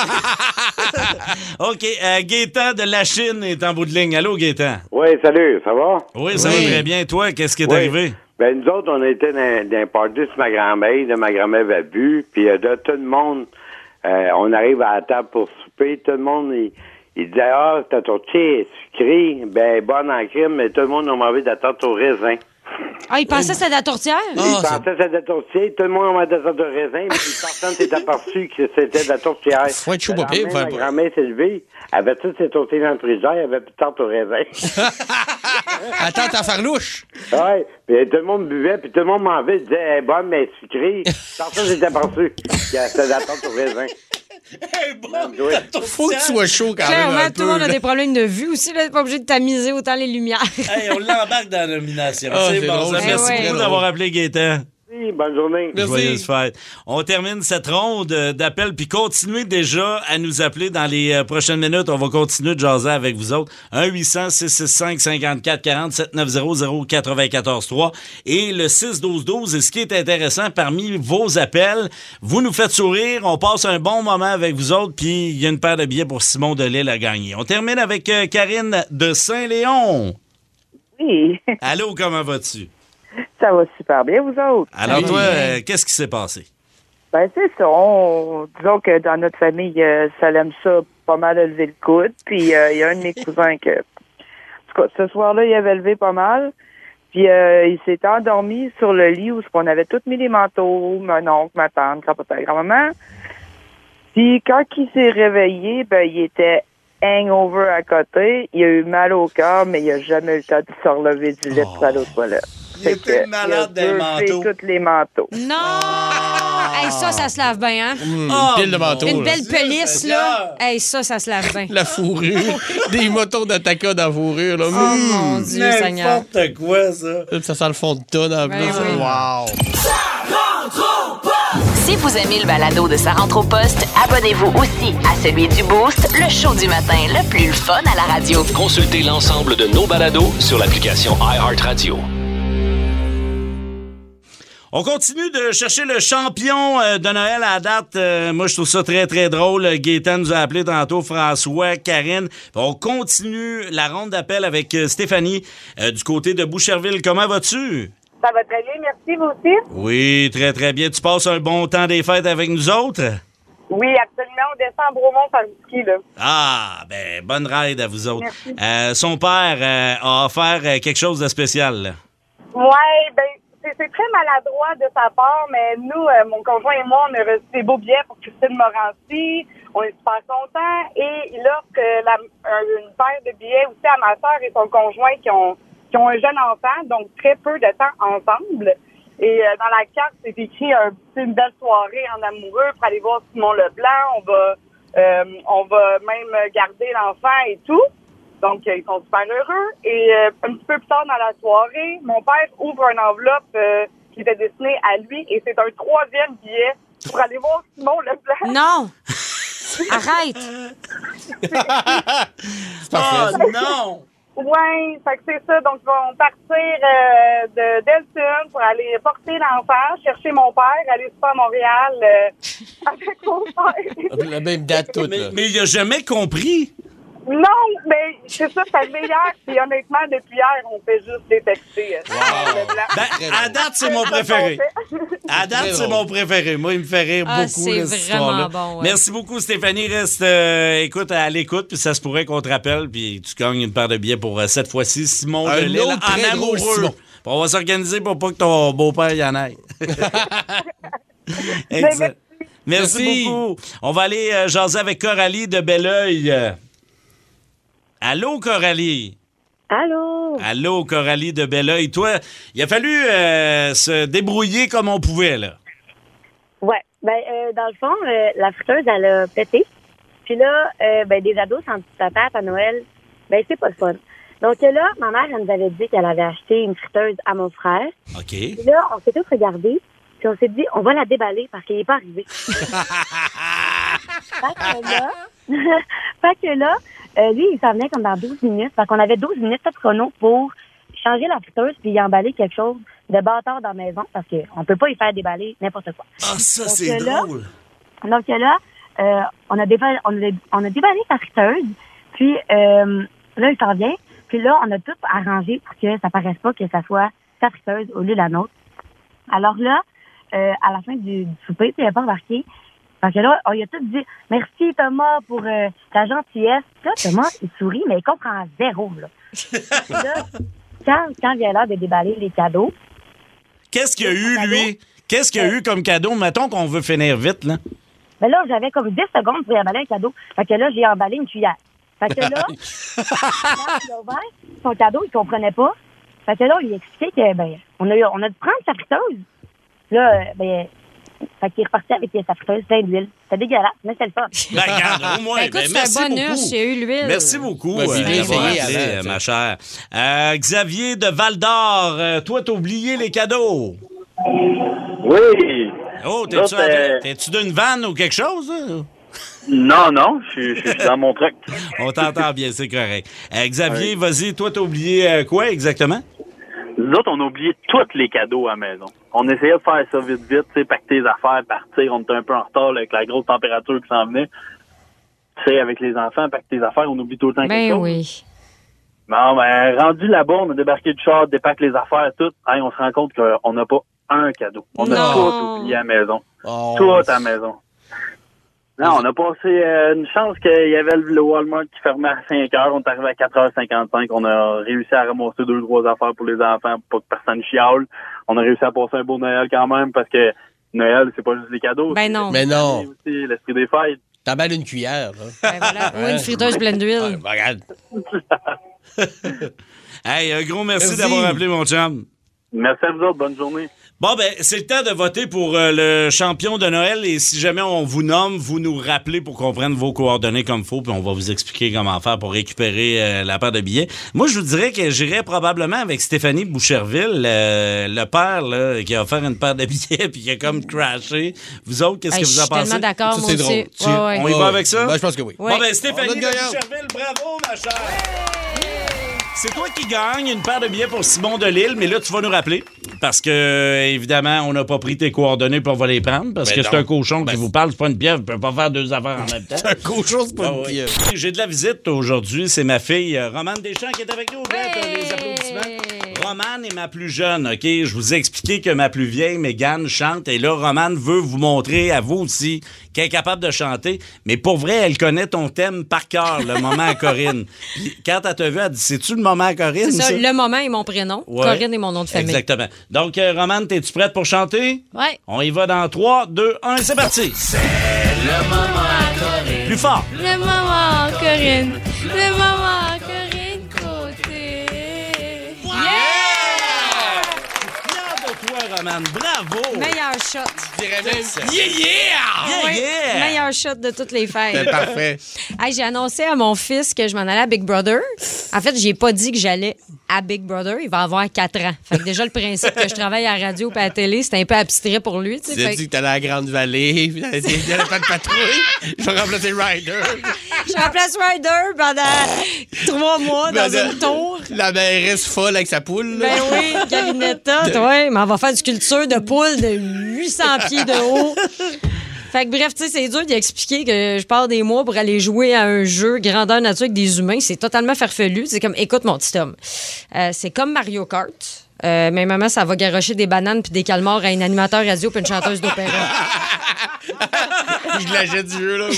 OK, Gaétan de la Chine est en bout de ligne. Allô, Gaétan? Oui, salut, ça va? Oui, ça va très bien. Toi, qu'est-ce qui est arrivé? Ben, nous autres, on était dans un party sur ma grand-mère, de ma grand-mère avait bu, puis de tout le monde, on arrive à la table pour souper, tout le monde, il disait, ah, ta tortilla est sucrée, ben, bonne en crème, mais tout le monde a mangé de la tarte au raisin. Ah, il pensait que c'était de la tourtière? Il pensait que c'était de la tourtière, tout le monde a mangé de la tarte au raisin, puis personne s'est aperçu que c'était de la tourtière. Faut être chaud, papier. Ma grand-mère s'est levée, elle avait toutes ses tourtières dans le frigidaire, elle avait plus de tarte au raisin. Attends, ta farlouche. Ouais, puis tout le monde buvait, puis tout le monde mangeait, disait, elle est bonne, mais sucrée. Personne s'est aperçu que c'était de la tarte au raisin. Faut que tu sois chaud quand même. Clairement, tout le monde a des problèmes de vue aussi. Là, t'es pas obligé de tamiser autant les lumières. Hey, on l'embarque dans la nomination. Ah, c'est c'est bon, drôle, ça. Merci beaucoup d'avoir appelé Gaétan. Oui, bonne journée. Joyeuse fête. On termine cette ronde d'appels, puis continuez déjà à nous appeler dans les prochaines minutes. On va continuer de jaser avec vous autres. 1-800-665-5440, 790-094-3 et le 612-12. Et ce qui est intéressant, parmi vos appels, vous nous faites sourire, on passe un bon moment avec vous autres, puis il y a une paire de billets pour Simon de Lille à gagner. On termine avec Karine de Saint-Léon. Oui. Allô, comment vas-tu? Ça va super bien, vous autres. Alors toi, qu'est-ce qui s'est passé? Ben, c'est ça. Disons que dans notre famille, ça aime ça pas mal de lever le coude. Puis, il y a un de mes cousins que... En tout cas, ce soir-là, il avait levé pas mal. Puis, il s'est endormi sur le lit où on avait tous mis les manteaux, mon oncle, ma tante, grand-papa, grand-maman. Puis, quand il s'est réveillé, ben, il était hangover à côté. Il a eu mal au cœur, mais il a jamais eu le temps de se relever du lit pour aller aux toilettes. Il était malade des manteaux. tous les manteaux. Non! Hey, ça se lave bien, hein? Une pile de manteaux. Une là. belle pelisse, là. Hey, ça se lave bien. La fourrure. Des motons d'Attaca dans la fourrure. Là. Oh, mon Dieu, Seigneur. N'importe quoi, ça. Ça sent le fond de tonne en Ben plus. oui. Wow! Si vous aimez le balado de Sa rentre au poste, abonnez-vous aussi à celui du Boost, le show du matin le plus fun à la radio. Consultez l'ensemble de nos balados sur l'application iHeartRadio. On continue de chercher le champion de Noël à la date. Moi, je trouve ça très, très drôle. Gaétan nous a appelé tantôt, François, Karine. On continue la ronde d'appel avec Stéphanie du côté de Boucherville. Comment vas-tu? Ça va très bien, merci, vous aussi? Oui, très, très bien. Tu passes un bon temps des fêtes avec nous autres? Oui, absolument. On descend à Bromont faire du ski, là. Ah, ben, bonne ride à vous autres. Merci. Son père a offert quelque chose de spécial, là. Ouais, ben, c'est très maladroit de sa part, mais nous, mon conjoint et moi, on a reçu des beaux billets pour Christine Morancy. On est super contents. Et il offre une paire de billets aussi à ma soeur et son conjoint qui ont un jeune enfant, donc très peu de temps ensemble. Et dans la carte, c'est écrit une belle soirée en amoureux pour aller voir Simon Leblanc. On va même garder l'enfant et tout. Donc, ils sont super heureux. Et un petit peu plus tard dans la soirée, mon père ouvre une enveloppe qui était destinée à lui et c'est un 3e billet pour aller voir Simon Leblanc. Non! Arrête! Oh non! Ouais, fait que c'est ça. Donc, ils vont partir de Delton pour aller porter l'enfant, chercher mon père, aller super à Montréal avec mon père. La même date toute. Mais il a jamais compris. Non, mais c'est ça, c'est le meilleur. Puis honnêtement, depuis hier, on fait juste des textés. Ben, à date, c'est mon préféré. À date, c'est mon préféré. Moi, il me fait rire beaucoup. C'est cette vraiment histoire-là. bon. Ouais. Merci beaucoup, Stéphanie. Reste écoute, à l'écoute, puis ça se pourrait qu'on te rappelle, puis tu gagnes une paire de billets pour cette fois-ci, Simon Un Delille, autre très en drôle amoureux. Simon. Puis on va s'organiser pour pas que ton beau-père y en aille. Exact. Merci beaucoup. On va aller jaser avec Coralie de Belleuil. Allô, Coralie? Allô? Allô, Coralie de Belleuil. Toi, il a fallu se débrouiller comme on pouvait, là. Ouais. Ben, dans le fond, la friteuse, elle a pété. Puis là, des ados sans petite patate à Noël, ben, c'est pas le fun. Donc là, ma mère, elle nous avait dit qu'elle avait acheté une friteuse à mon frère. OK. Puis là, on s'est tous regardés. Puis on s'est dit, on va la déballer parce qu'il n'est pas arrivé. Fait que là, lui, il s'en venait comme dans 12 minutes. Fait qu'on avait 12 minutes de chrono pour changer la friteuse puis y emballer quelque chose de bâtard dans la maison parce qu'on peut pas y faire déballer n'importe quoi. Ah, ça, Donc, c'est drôle. Donc là, on a déballé sa friteuse. Puis là, il s'en vient. Puis là, on a tout arrangé pour que ça paraisse pas que ça soit sa friteuse au lieu de la nôtre. Alors là, à la fin du souper, il n'a pas remarqué. Fait que là, on lui a tout dit « Merci, Thomas, pour ta gentillesse. » Là, Thomas, il sourit, mais il comprend zéro, là. Là, quand vient l'heure de déballer les cadeaux... Qu'est-ce qu'il y a eu, lui? Qu'est-ce qu'il y a eu comme cadeau? Mettons qu'on veut finir vite, là. Mais là, j'avais comme 10 secondes pour y emballer un cadeau. Fait que là, j'ai emballé une cuillère. Fait que là, quand il a ouvert son cadeau, il comprenait pas. Fait que là, on lui a expliqué que, on a dû prendre sa friteuse. Là, fait qu'il est reparti avec sa friteuse pleine d'huile. C'était dégueulasse, mais c'est le fun. Ben, regarde, au moins, écoute, merci c'est un beaucoup. bonus, j'ai eu l'huile. Merci beaucoup Ben, d'avoir essayé appelé, avant, ma chère. Xavier de Val-d'Or, toi, t'as oublié les cadeaux. Oui. Oh, t'es-tu d'une vanne ou quelque chose? Hein? Non, je suis dans mon truck. On t'entend bien, c'est correct. Xavier, vas-y, toi, t'as oublié quoi exactement? Nous autres, on a oublié tous les cadeaux à la maison. On essayait de faire ça vite, tu sais, pacter les affaires, partir. On était un peu en retard là, avec la grosse température qui s'en venait. Tu sais, avec les enfants, pacter les affaires, on oublie tout le temps quelque chose. Oui. Bon, rendu là-bas, on a débarqué du char, dépack les affaires, tout. Hey, on se rend compte qu'on n'a pas un cadeau. On a tout oublié à la maison. Tout à la maison. Non, on a passé une chance qu'il y avait le Walmart qui fermait à 5 heures. On est arrivé à 4h55. On a réussi à ramasser 2-3 affaires pour les enfants pour pas que personne chiale. On a réussi à passer un beau Noël quand même parce que Noël, c'est pas juste des cadeaux. Ben non. Mais non. C'est aussi l'esprit des fêtes. T'emballes une cuillère, là. Ben voilà. Ou une friteuse pleine d'huile. Regarde. Hey, un gros merci d'avoir appelé, mon chum. Merci à vous autres. Bonne journée. Bon, ben, c'est le temps de voter pour le champion de Noël. Et si jamais on vous nomme, vous nous rappelez pour qu'on prenne vos coordonnées comme faut. Puis on va vous expliquer comment faire pour récupérer la paire de billets. Moi, je vous dirais que j'irais probablement avec Stéphanie Boucherville, le père là, qui a offert une paire de billets puis qui a comme crashé. Vous autres, qu'est-ce que vous en pensez? Je suis tellement d'accord, moi c'est aussi. drôle. Ouais. On y va avec ça? Ben, je pense que oui. Bon, ben, Stéphanie On a une gagnante. Boucherville, bravo, ma chère! C'est toi qui gagne une paire de billets pour Simon de Lille, mais là, tu vas nous rappeler. Parce que, évidemment, on n'a pas pris tes coordonnées puis on va les prendre. Parce que c'est un cochon qui vous parle, c'est pas une pieuvre. Vous pouvez pas faire deux affaires en même temps. C'est un cochon, c'est pas une pieuvre. J'ai de la visite aujourd'hui. C'est ma fille, Romane Deschamps, qui est avec nous. Les applaudissements. Romane est ma plus jeune, OK? Je vous ai expliqué que ma plus vieille, Mégane, chante. Et là, Romane veut vous montrer, à vous aussi, qu'elle est capable de chanter. Mais pour vrai, elle connaît ton thème par cœur, le moment à Corinne. Puis quand elle t'a vu, elle dit, c'est-tu le moment à Corinne? C'est ça, le moment est mon prénom. Ouais. Corinne est mon nom de famille. Exactement. Donc, Romane, es-tu prête pour chanter? Ouais. On y va dans 3, 2, 1, c'est parti! C'est le moment à Corinne. Plus fort! Le moment, Corinne. Le moment, Corinne Côté. Toi, Romane, bravo! Meilleur shot. Je dirais même Yeah, yeah! Oui, Yeah! meilleur shot de toutes les fêtes. C'est parfait. Hey, j'ai annoncé à mon fils que je m'en allais à Big Brother. En fait, j'ai pas dit que j'allais à Big Brother. Il va avoir 4 ans. Fait que déjà, le principe que je travaille à la radio et à la télé, c'est un peu abstrait pour lui. Tu sais. Tu as dit que t'allais à la Grande-Vallée, puis t'allais dire qu'il n'y avait pas de patrouille. Je vais remplacer Ryder. Je remplace Ryder pendant 3 mois dans une tour. La mairesse folle avec sa poule. Là. Ben oui, Galinetta, ouais, mais on va faire du culture de poule de 800 pieds de haut. Fait que bref, tu sais, c'est dur d'expliquer que je pars des mois pour aller jouer à un jeu grandeur nature avec des humains. C'est totalement farfelu. C'est comme, écoute, mon petit homme, c'est comme Mario Kart. Mais maman, ça va garrocher des bananes puis des calmars à un animateur radio puis une chanteuse d'opéra. Je la jette du jeu, là.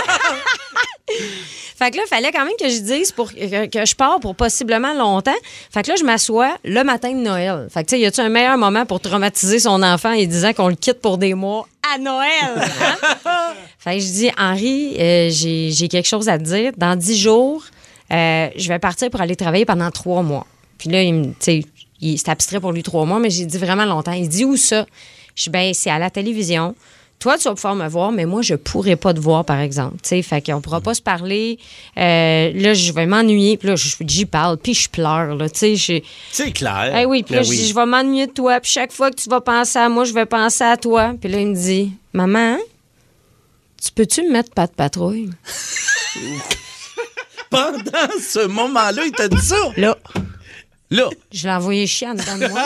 Fait que là, il fallait quand même que je dise que je pars pour possiblement longtemps. Fait que là, je m'assois le matin de Noël. Fait que, tu sais, y a-tu un meilleur moment pour traumatiser son enfant et disant qu'on le quitte pour des mois à Noël? Hein? Fait que je dis, Henri, j'ai quelque chose à te dire. Dans 10 jours, je vais partir pour aller travailler pendant 3 mois. Puis là, c'est abstrait pour lui 3 mois, mais j'ai dit vraiment longtemps. Il dit, où ça? Je dis, ben, c'est à la télévision. Toi, tu vas pouvoir me voir, mais moi, je pourrais pas te voir, par exemple. T'sais, fait qu'on pourra pas se parler. Là, je vais m'ennuyer. Puis là, j'y parle, puis je pleure. Là, c'est clair. Eh oui, puis là, je dis, je vais m'ennuyer de toi. Puis chaque fois que tu vas penser à moi, je vais penser à toi. Puis là, il me dit, maman, tu peux-tu me mettre pas de patrouille? Pendant ce moment-là, il t'a dit ça? Là. Je l'ai envoyé chier en dedans de moi.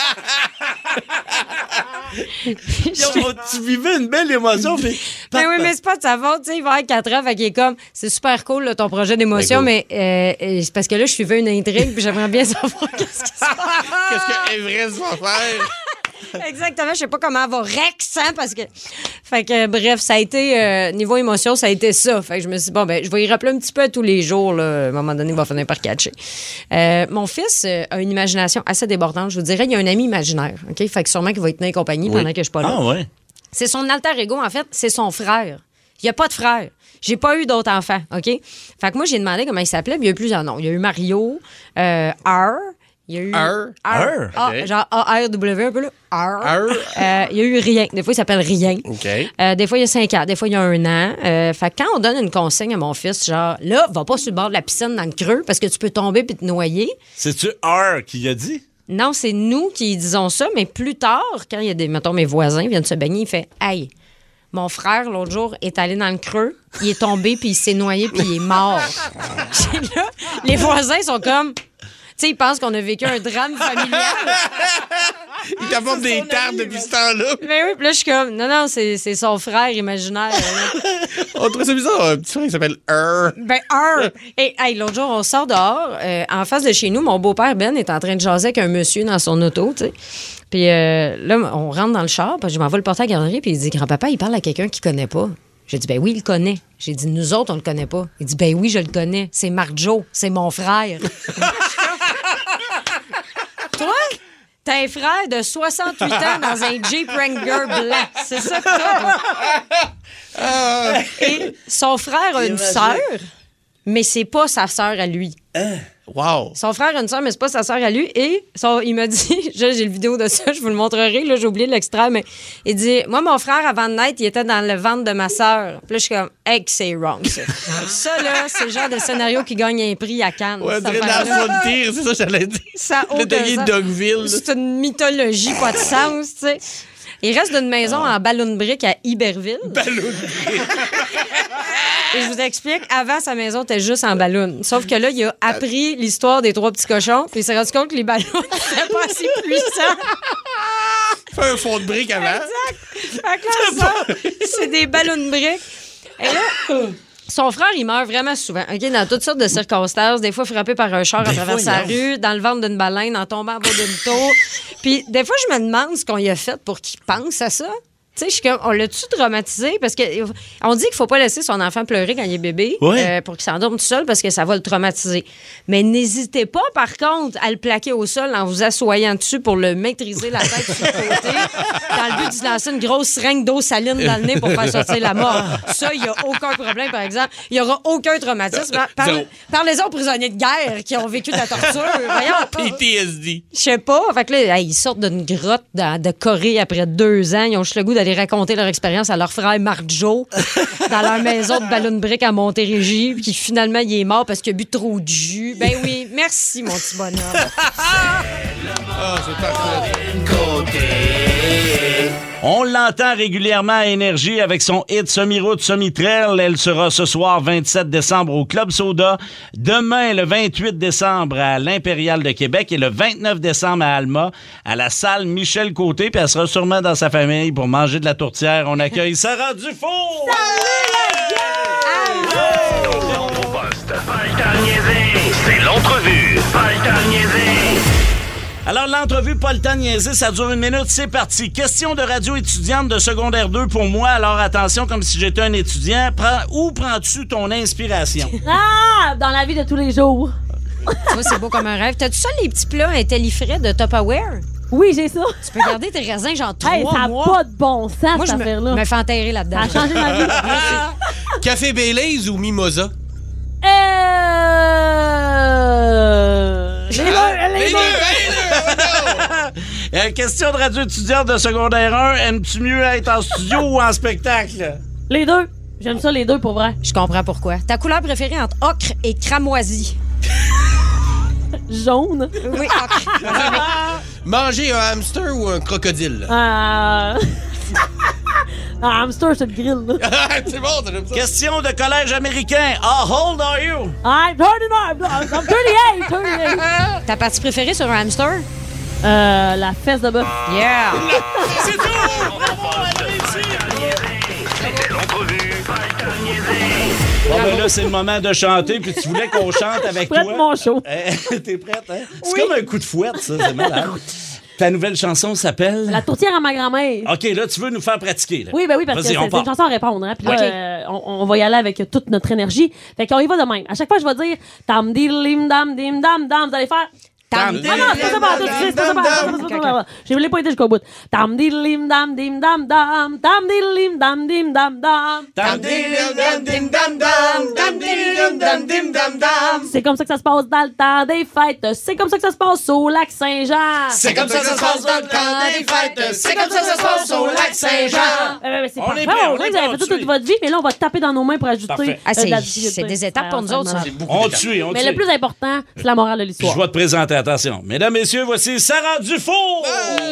Tu vivais une belle émotion. Ben oui, mais c'est pas de sa faute. Il va avoir 4 ans, fait qu'il est comme, c'est super cool là, ton projet d'émotion, mais c'est parce que là, je suivais une intrigue, puis j'aimerais bien savoir qu'est-ce qui se passe. Qu'est-ce que Everest va faire? Exactement, je sais pas comment va Rex, hein, parce que... Fait que, bref, ça a été, niveau émotion, ça a été ça. Fait que je me suis dit, bon, ben, je vais y rappeler un petit peu tous les jours, là. À un moment donné, il va finir par catcher. Mon fils a une imagination assez débordante. Je vous dirais, il y a un ami imaginaire, OK? Fait que sûrement qu'il va y tenir compagnie pendant que je suis pas là. Ah, ouais. C'est son alter ego, en fait, c'est son frère. Il n'y a pas de frère. J'ai pas eu d'autres enfants, OK? Fait que moi, j'ai demandé comment il s'appelait, puis il y a eu plusieurs noms. Il y a eu Mario, R... Il y a eu R. Genre A-R-W, un peu là. Il y a eu Rien. Des fois, il s'appelle Rien. OK. Des fois, il y a 5 ans. Des fois, il y a 1 an. Fait que quand on donne une consigne à mon fils, genre, là, va pas sur le bord de la piscine dans le creux parce que tu peux tomber puis te noyer. C'est-tu R qui a dit? Non, c'est nous qui disons ça, mais plus tard, quand il y a des, mettons, mes voisins viennent se baigner, il fait « Hey, mon frère, l'autre jour, est allé dans le creux, il est tombé puis il s'est noyé puis il est mort. » Là, les voisins sont comme... Tu sais, ils pensent qu'on a vécu un drame familial. Il t'apporte des tartes depuis ce temps-là. Mais oui, puis là, je suis comme, non, c'est son frère imaginaire. On trouve ça bizarre, un petit frère qui s'appelle Ben, Et hey, l'autre jour, on sort dehors. En face de chez nous, mon beau-père Ben est en train de jaser avec un monsieur dans son auto, tu sais. Puis là, on rentre dans le char, puis je m'en vais le porter à la garderie, puis il dit, grand-papa, il parle à quelqu'un qu'il connaît pas. J'ai dit, ben oui, il le connaît. J'ai dit, nous autres, on le connaît pas. Il dit, ben oui, je le connais. C'est Marjo, c'est mon frère. Toi, t'as un frère de 68 ans dans un Jeep Wrangler blanc. C'est ça que t'as. Et son frère a une sœur, mais c'est pas sa sœur à lui. Wow. Son frère a une sœur, mais c'est pas sa sœur à lui. Et il m'a dit, j'ai le vidéo de ça, je vous le montrerai, là, j'ai oublié l'extrait, mais il dit, moi, mon frère, avant de naître, il était dans le ventre de ma sœur. Puis là, je suis comme, hey, c'est wrong, ça. Ça, là, c'est le genre de scénario qui gagne un prix à Cannes. Ouais, Lars von Trier, c'est ça que j'allais dire. Ça le dernier de Dogville. C'est une mythologie, pas de sens, tu sais. Il reste d'une maison en ballon de briques à Iberville. Ballon de briques. Et je vous explique, avant, sa maison était juste en ballon. Sauf que là, il a appris l'histoire des 3 petits cochons, puis il s'est rendu compte que les ballons n'étaient pas assez puissants. Fais un fond de briques avant. Exact. Fait que là, c'est des ballons de briques. Et là... Son frère, il meurt vraiment souvent, OK, dans toutes sortes de circonstances. Des fois, frappé par un char à travers sa rue, dans le ventre d'une baleine, en tombant en bas d'une tour. Puis, des fois, je me demande ce qu'on y a fait pour qu'il pense à ça. Tu sais, je suis comme, on l'a-tu traumatisé? Parce qu'on dit qu'il faut pas laisser son enfant pleurer quand il est bébé pour qu'il s'endorme tout seul parce que ça va le traumatiser. Mais n'hésitez pas, par contre, à le plaquer au sol en vous assoyant dessus pour le maîtriser la tête sur le côté dans le but de se lancer une grosse seringue d'eau saline dans le nez pour faire sortir la mort. Ça, il n'y a aucun problème, par exemple. Il n'y aura aucun traumatisme. Parlez-en aux prisonniers de guerre qui ont vécu de la torture. Voyons. PTSD. Je sais pas. Fait que là, ils sortent d'une grotte de Corée après 2 ans. Ils ont juste le goût d'aller raconter leur expérience à leur frère Marc-Jo dans leur maison de ballon de briques à Montérégie, puis finalement, il est mort parce qu'il a bu trop de jus. Ben oui, merci, mon petit bonhomme. C'est parfait. On l'entend régulièrement à Énergie avec son hit Semi-route, Semi-trail. Elle sera ce soir 27 décembre au Club Soda. Demain, le 28 décembre à l'Impérial de Québec et le 29 décembre à Alma, à la salle Michel Côté. Puis elle sera sûrement dans sa famille pour manger de la tourtière. On accueille Sarah Dufour! C'est l'entrevue. Pas le temps de niaiser. Alors, l'entrevue, pas le temps de niaiser, ça dure 1 minute, c'est parti. Question de radio étudiante de secondaire 2 pour moi. Alors, attention, comme si j'étais un étudiant. Où prends-tu ton inspiration? Ah! Dans la vie de tous les jours. Moi, c'est beau comme un rêve. T'as-tu ça, les petits plats intellifrais de Tupperware? Oui, j'ai ça. Tu peux garder tes raisins genre 3 mois. Ça n'a pas de bon sens, moi, cette affaire-là. Je me fais enterrer là-dedans. Ça a changé ma vie. Café Baileys ou Mimosa? Question de radio étudiante de secondaire 1. Aimes-tu mieux être en studio ou en spectacle? Les deux. J'aime ça, les deux, pour vrai. Je comprends pourquoi. Ta couleur préférée entre ocre et cramoisi? Jaune. Oui, ocre. Manger un hamster ou un crocodile? Un hamster, c'est le grill, là. C'est bon, j'aime ça. Question de collège américain. How old are you? I'm 39. I'm 38. Ta partie préférée sur un hamster? La fesse de bœuf. Yeah! C'est tout! Bravo, elle réussit! C'était l'entrevue. Pas le temps de niaiser. Bon, ben là, c'est le moment de chanter, puis tu voulais qu'on chante avec toi. Prête mon show. T'es prête, hein? C'est comme un coup de fouette, ça, c'est malade. Ta nouvelle chanson s'appelle? La tourtière à ma grand-mère. OK, là, tu veux nous faire pratiquer. Là. Oui, ben oui, parce que c'est une chanson à répondre. Hein? Puis là, on va y aller avec toute notre énergie. Fait qu'on y va de même. À chaque fois, je vais dire tam dilim dam dim dam dam. Vous allez faire tam dilim dam dam. Je voulais pas été jusqu'au bout. Tam dilim dam dim dam dam. Tam dilim dam dim dam dam. Tam dilim dam dim dam dam. Tam dilim dam dim dam dam. C'est comme ça que ça se passe dans le temps des fêtes. C'est comme ça que ça se passe au lac Saint-Jean. C'est comme ça que ça se passe dans le temps des fêtes. C'est comme ça que ça se passe au lac Saint-Jean. C'est parfait. On vous avez fait toute votre vie, mais là, on va taper dans nos mains pour ajouter de la difficulté. C'est des étapes pour nous autres, ça. On tue, on tue. Mais le plus important, c'est la morale de l'histoire. Je vais te présenter, attention. Mesdames, messieurs, voici Sarah Dufour.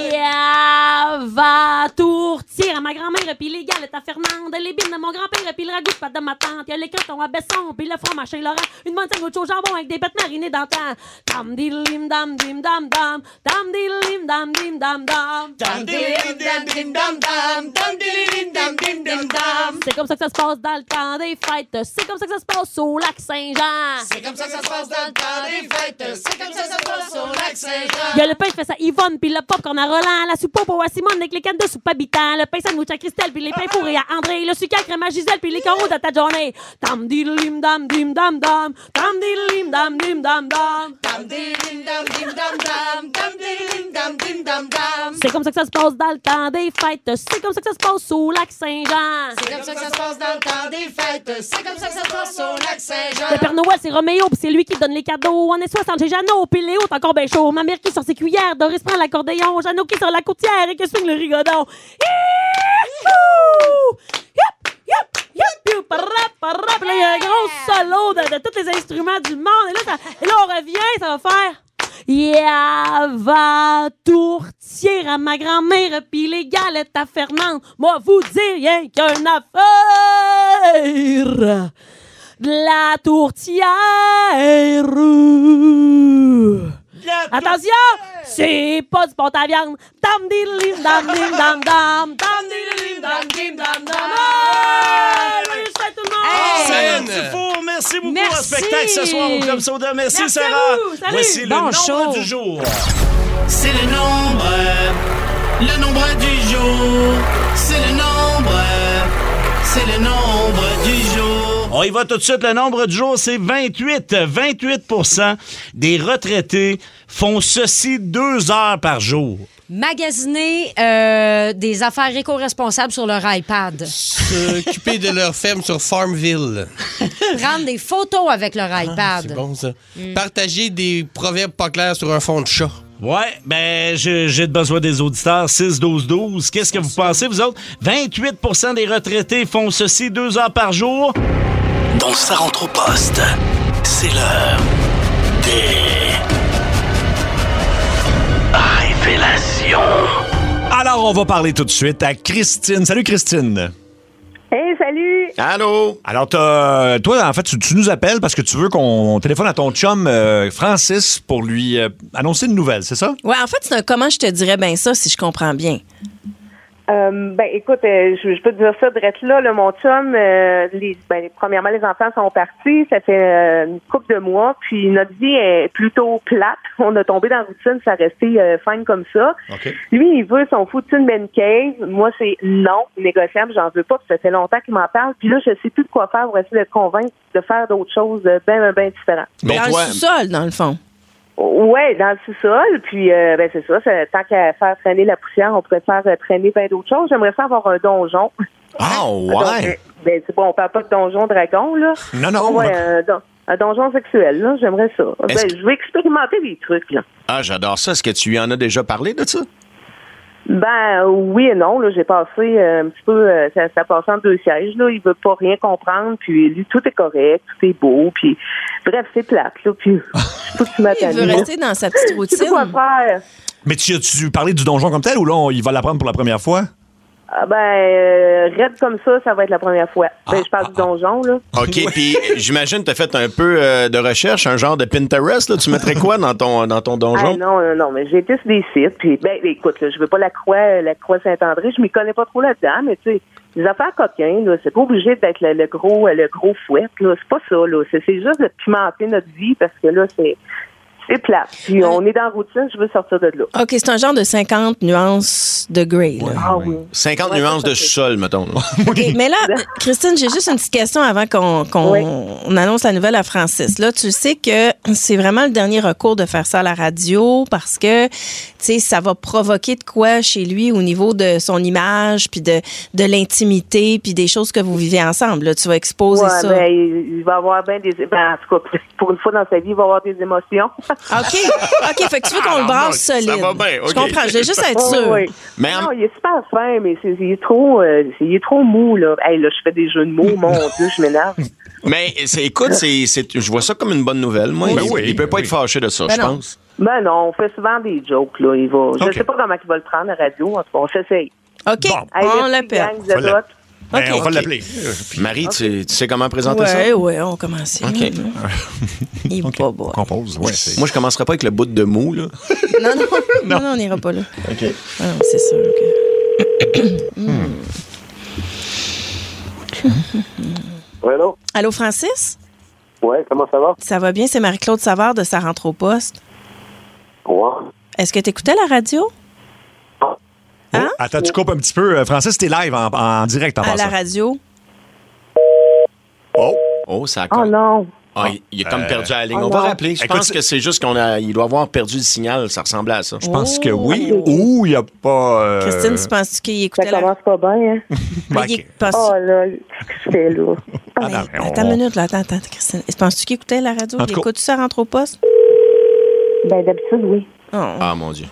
Va tourtière à ma grand-mère, puis les galettes à Fernande, les bines de mon grand-père, puis le ragoût de pâte de ma tante. Il y a les crotons à Besson, puis le fromage chez Laurent. Une bonne sandwich au jambon avec des pâtes marinées d'antan. Tam dilim dam dim dam dam. Tam dilim dam dim dam dam. Tam dilim dam dim dam dam. Tam dilim dam dim dam dam. C'est comme ça que ça se passe dans le temps des fêtes. C'est comme ça que ça se passe au lac Saint-Jean. C'est comme ça que ça se passe dans le temps des fêtes. C'est comme ça que ça se passe au lac Saint-Jean. Il y a le pain qui fait ça Yvonne, puis le popcorn à Roland, la soupe au à Simone avec les cannes de soupe habitant, le pain sandwich à Christelle, puis les pains fourrés à André, le sucre à crème à Gisèle, puis les coraux de ta journée. Tam dilim dam dim dam dam. Tam dilim dam dim dam dam. Tam dilim dam dim dam dam. Tam dilim dam dim C'est comme ça que ça se passe dans le temps des fêtes. C'est comme ça que ça se passe au lac Saint-Jean. C'est comme ça que ça se passe dans le temps des fêtes. C'est comme ça que ça se passe au lac Saint-Jean. Le Père Noël, c'est Roméo, pis c'est lui qui donne les cadeaux. On est 60 chez Jeannot, pis Léo, t'es encore bien chaud. Ma mère qui sort ses cuillères, Doris prend l'accordéon. Jeannot qui sort la courtière et qui swing le rigodon. Puis là, il y a un gros solo de tous les instruments du monde. Et là, on revient, ça va faire... va tourtière à ma grand-mère pis les galettes à Fernande. Moi, vous dire rien qu'une affaire de la tourtière. Attention, c'est pas du pont à viande. Dam diddlim dam dim dam dam. Dam diddlim dam dim dam dam. Joyeux fête tout le monde! Sarah Dufour, merci beaucoup. Merci. Un spectacle ce soir au Club Soda. Merci Sarah. à vous. Salut. Voici Bon le nombre show. du jour. C'est le nombre du jour. C'est le nombre du jour. On y va tout de suite. Le nombre du jour, c'est 28. 28% des retraités font ceci 2 heures par jour. Magasiner des affaires éco-responsables sur leur iPad. S'occuper de leur ferme sur Farmville. Prendre des photos avec leur iPad. C'est bon, ça. Partager des proverbes pas clairs sur un fond de chat. Ouais, ben, j'ai besoin des auditeurs. 6-12-12. Qu'est-ce que vous pensez, vous autres? 28% des retraités font ceci 2 heures par jour. Dans Ça rentre au poste, c'est l'heure des révélations. Alors, on va parler tout de suite à Christine. Salut, Christine. Hey, salut! Allô? Alors, toi, en fait, tu nous appelles parce que tu veux qu'on téléphone à ton chum Francis pour lui annoncer une nouvelle, c'est ça? Ouais, en fait, c'est un comment je te dirais bien ça, si je comprends bien. Ben, écoute, je peux te dire ça direct là, mon chum, premièrement, les enfants sont partis, ça fait une couple de mois, puis notre vie est plutôt plate. On a tombé dans la routine, ça a resté fine comme ça. Okay. Lui, il veut son foutu de man cave. Moi, c'est non, négociable, j'en veux pas, puis ça fait longtemps qu'il m'en parle. Puis là, je sais plus de quoi faire pour essayer de le convaincre de faire d'autres choses bien différentes. Dans le sous-sol, dans le fond. Ouais, dans le sous-sol, puis c'est ça, tant qu'à faire traîner la poussière, on pourrait faire traîner bien d'autres choses. J'aimerais ça avoir un donjon. Ah, ouais! Donc, c'est bon, on parle pas de donjon dragon, là. Non. Ouais, un donjon sexuel, là, j'aimerais ça. Je vais expérimenter des trucs, là. Ah, j'adore ça. Est-ce que tu lui en as déjà parlé de ça? Ben, oui et non, là, j'ai passé un petit peu, ça a passé en 2 sièges, là, il veut pas rien comprendre, puis lui, tout est correct, tout est beau, puis bref, c'est plate, là, puis faut que tu m'attends. Il veut rester dans sa petite routine. Tu sais quoi faire? Mais tu as-tu parlé du donjon comme tel ou là, il va l'apprendre pour la première fois? Ah raide comme ça va être la première fois. Je parle du donjon, là. OK, puis j'imagine que tu as fait un peu de recherche, un genre de Pinterest, là. Tu mettrais quoi dans ton donjon? Non, mais j'ai été sur des sites, puis écoute, là, je veux pas la croix Saint-André, je m'y connais pas trop là-dedans, mais tu sais, les affaires coquins, là, c'est pas obligé d'être le gros fouet, là, c'est pas ça, là. C'est juste de pimenter notre vie, parce que là, c'est plate. Puis on est dans la routine, je veux sortir de là. OK, c'est un genre de 50 nuances de gray. Là. Ah oui. 50 nuances de sol, mettons. OK, mais là, Christine, j'ai juste une petite question avant qu'on annonce la nouvelle à Francis. Là, tu sais que c'est vraiment le dernier recours de faire ça à la radio parce que, tu sais, ça va provoquer de quoi chez lui au niveau de son image, puis de l'intimité, puis des choses que vous vivez ensemble. Là, tu vas exposer ça. Ben, il va avoir bien des... Ben, en tout cas, pour une fois dans sa vie, il va avoir des émotions. OK, fait que tu veux qu'on le brasse solide. Ça va bien, OK. Je comprends, je vais juste être sûre. Oui. Mais non, il est super fin, mais il est trop mou, là. Hey, là, je fais des jeux de mots, mon Dieu, je m'énerve. Mais écoute, je vois ça comme une bonne nouvelle. Moi, il peut pas être fâché de ça, je pense. Ben non, on fait souvent des jokes, là. Je sais pas comment il va le prendre à la radio, en tout cas, on s'essaye. OK, on l'appelle. On va l'appeler. Marie, tu sais comment présenter ça? Oui, on commence. OK. Il est pas beau. Compose, ouais. Moi, je commencerai pas avec le bout de mou, là. Non, on n'ira pas là. OK. Ah non, c'est sûr que... Allô? Allô, Francis? Oui, comment ça va? Ça va bien, c'est Marie-Claude Savard de Ça rentre au poste. Ouais. Est-ce que tu écoutais la radio? Hein? Attends, tu coupes un petit peu. Francis, t'es live en direct en passant. À la radio. Oh, ça a Oh non. Il est comme perdu à la ligne. On va rappeler. Je pense que c'est juste qu'il doit avoir perdu le signal. Ça ressemblait à ça. Je pense que oui. Ou il n'y a pas... Christine, tu penses qu'il écoutait Ça commence pas bien, hein? Oh là, qu'est-ce que je fais là? Attends une minute, là. Attends, Christine. Penses-tu qu'il écoutait la radio? Il écoute ça, rentre au poste? Ben, d'habitude, oui. Ah, mon Dieu.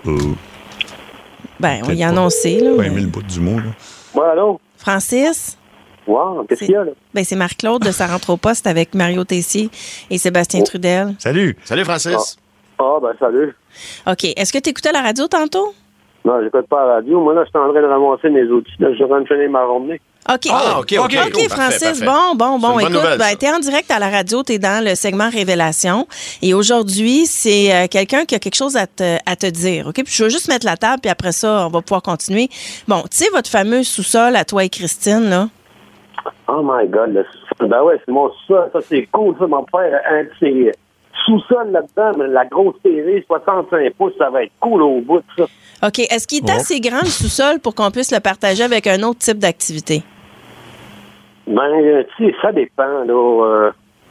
Ben, on y a annoncé, là. Pas aimé le bout du mot, là. Ouais, allô? Francis? Wow, qu'est-ce qu'il y a, là? Ben, c'est Marc-Claude de Ça rentre au poste avec Mario Tessier et Sébastien Trudel. Salut. Salut, Francis. Ben, salut. OK. Est-ce que tu écoutais la radio tantôt? Non, j'écoute pas la radio. Moi, là, je suis en train de ramasser mes outils. Là, je suis en train de finir ma journée. OK. OK, Francis. parfait. Bon. C'est une bonne Écoute, nouvelle, t'es en direct à la radio, t'es dans le segment Révélation. Et aujourd'hui, c'est quelqu'un qui a quelque chose à te dire. OK? Puis je vais juste mettre la table, puis après ça, on va pouvoir continuer. Bon, tu sais, votre fameux sous-sol à toi et Christine, là? Oh my God, le sous-sol. Ben ouais, c'est mon sous-sol. Ça, c'est cool, ça, mon frère. Un de ses sous-sol là-dedans, mais la grosse TV, 65 pouces, ça va être cool au bout de ça. OK. Est-ce qu'il est assez grand, le sous-sol, pour qu'on puisse le partager avec un autre type d'activité? Ben, tu sais, ça dépend, là.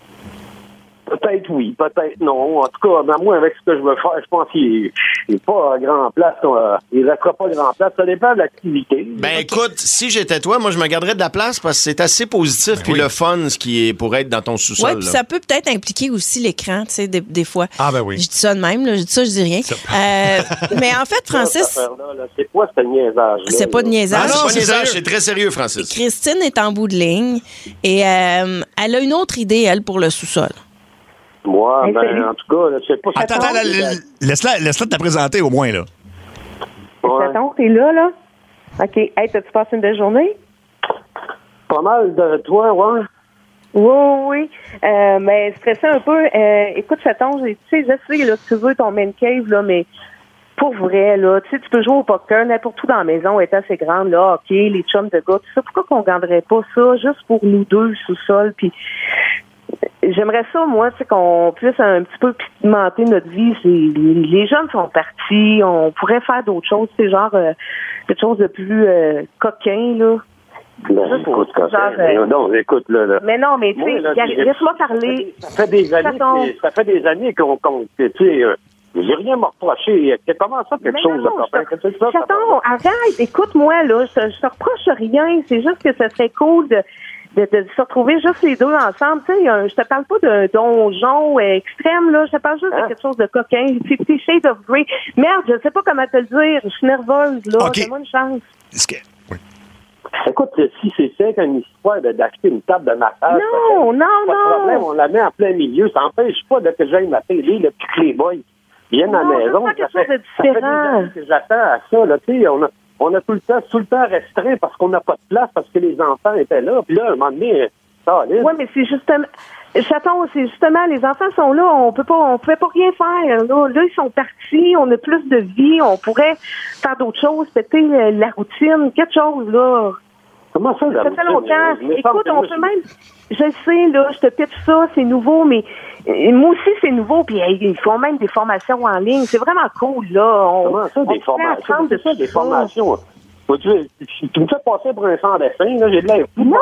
Peut-être oui, peut-être non. En tout cas, ben, moi, avec ce que je veux faire, je pense qu'il n'est pas à grand place. Il ne restera pas à grand place. Ça dépend de l'activité. Ben, écoute, si j'étais toi, moi, je me garderais de la place parce que c'est assez positif puis le fun, ce qui est pour être dans ton sous-sol. Oui, puis ça peut peut-être impliquer aussi l'écran, tu sais, des fois. Ah, ben oui. Je dis ça de même, là. Je dis ça, je dis rien. Mais en fait, Francis... C'est quoi ce niaisage? C'est pas de niaisage. Ah non, c'est pas de niaisage, c'est très sérieux, Francis. Christine est en bout de ligne et elle a une autre idée, elle, pour le sous-sol. Moi, ben, en tout cas, je sais pas... Attends, laisse-la te présenter au moins, là. Attends, t'es là? OK. Hey, t'as-tu passé une belle journée? Pas mal de toi, ouais. Oui. Mais stressé un peu. Écoute, Chaton, tu sais, je sais là, que tu veux ton man cave, là, mais pour vrai, là, tu sais, tu peux jouer au poker n'importe où dans la maison, est assez grande, là, OK, les chums de gars, tout ça. Pourquoi qu'on garderait pas ça juste pour nous deux sous-sol, puis... J'aimerais ça, moi, tu sais, qu'on puisse un petit peu pimenter notre vie. Les jeunes sont partis, on pourrait faire d'autres choses, c'est genre quelque chose de plus coquin, là. Ben, écoute, non, écoute, là. Mais non, mais tu sais, laisse-moi parler. Ça fait des années qu'on tu sais, j'ai rien à me reprocher. Comment ça, quelque chose de copain? Chaton, arrête, écoute-moi, là, je te reproche rien, c'est juste que ça serait cool de se retrouver juste les deux ensemble. Tu sais, je te parle pas d'un donjon extrême, là. Je te parle juste de quelque chose de coquin. 50 Shades of Grey. Merde, je sais pas comment te le dire. Je suis nerveuse, là. Okay. Donne-moi une chance. Oui. Écoute, si c'est ça qu'une histoire d'acheter une table de massage... Non. Pas de problème, on la met en plein milieu. Ça n'empêche pas que j'aille ma télé, le petit Playboy vienne à la maison. Ça fait quelque chose de différent. Que j'attends à ça, là. Tu sais, on a tout le temps restreint parce qu'on n'a pas de place, parce que les enfants étaient là. Puis là, à un moment donné, ça allait. Oui, mais c'est justement... Chaton, c'est justement, les enfants sont là, on pouvait pas rien faire. Là, ils sont partis, on a plus de vie, on pourrait faire d'autres choses, péter la routine, quelque chose, là. Comment ça, la routine? Ça fait longtemps. Écoute, on peut même... Je sais, là, je te pitche ça, c'est nouveau, mais moi aussi, c'est nouveau, puis ils font même des formations en ligne. C'est vraiment cool, là. Comment ça, des formations? C'est ça, des formations? Tu me fais passer pour un sans-dessin, là, j'ai de l'air fou.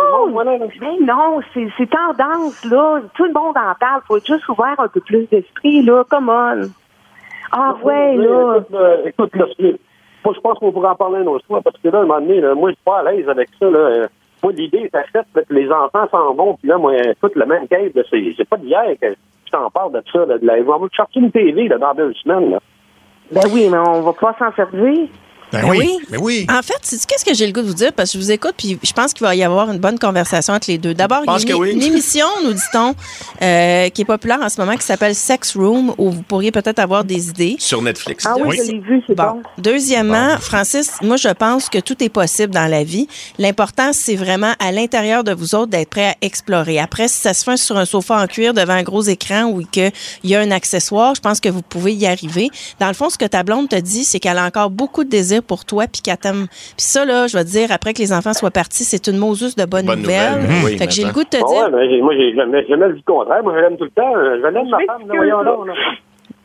Non, c'est tendance, là. Tout le monde en parle. Faut être juste ouvert un peu plus d'esprit, là. Come on. Ah, ouais, là. Écoute, là, moi, je pense qu'on pourrait en parler un autre fois, parce que là, à un moment donné, là, moi, je suis pas à l'aise avec ça, là. Moi, l'idée est faite que les enfants s'en vont, puis là, moi, écoute, le même cave, c'est pas d'hier que je t'en parle de ça, là. On va te chercher une TV, là, dans 2 semaines, là. Ben oui, mais on va pas s'en servir. Ben oui. En fait, sais-tu qu'est-ce que j'ai le goût de vous dire? Parce que je vous écoute, puis je pense qu'il va y avoir une bonne conversation entre les deux. D'abord, il y a une émission, nous dit-on, qui est populaire en ce moment, qui s'appelle Sex Room, où vous pourriez peut-être avoir des idées. Sur Netflix. Ah oui, je l'ai vu, c'est bon. Deuxièmement, Francis, moi, je pense que tout est possible dans la vie. L'important, c'est vraiment à l'intérieur de vous autres d'être prêts à explorer. Après, si ça se fait sur un sofa en cuir devant un gros écran ou qu'il y a un accessoire, je pense que vous pouvez y arriver. Dans le fond, ce que ta blonde te dit, c'est qu'elle a encore beaucoup de désir pour toi, puis qu'elle t'aime. Puis ça, là, je vais te dire, après que les enfants soient partis, c'est une Moses de bonne nouvelle. Oui, fait que j'ai le goût de te dire... Ouais, mais moi, j'ai jamais vu le contraire. Moi, je l'aime tout le temps. Je l'aime ma femme, là, voyons là.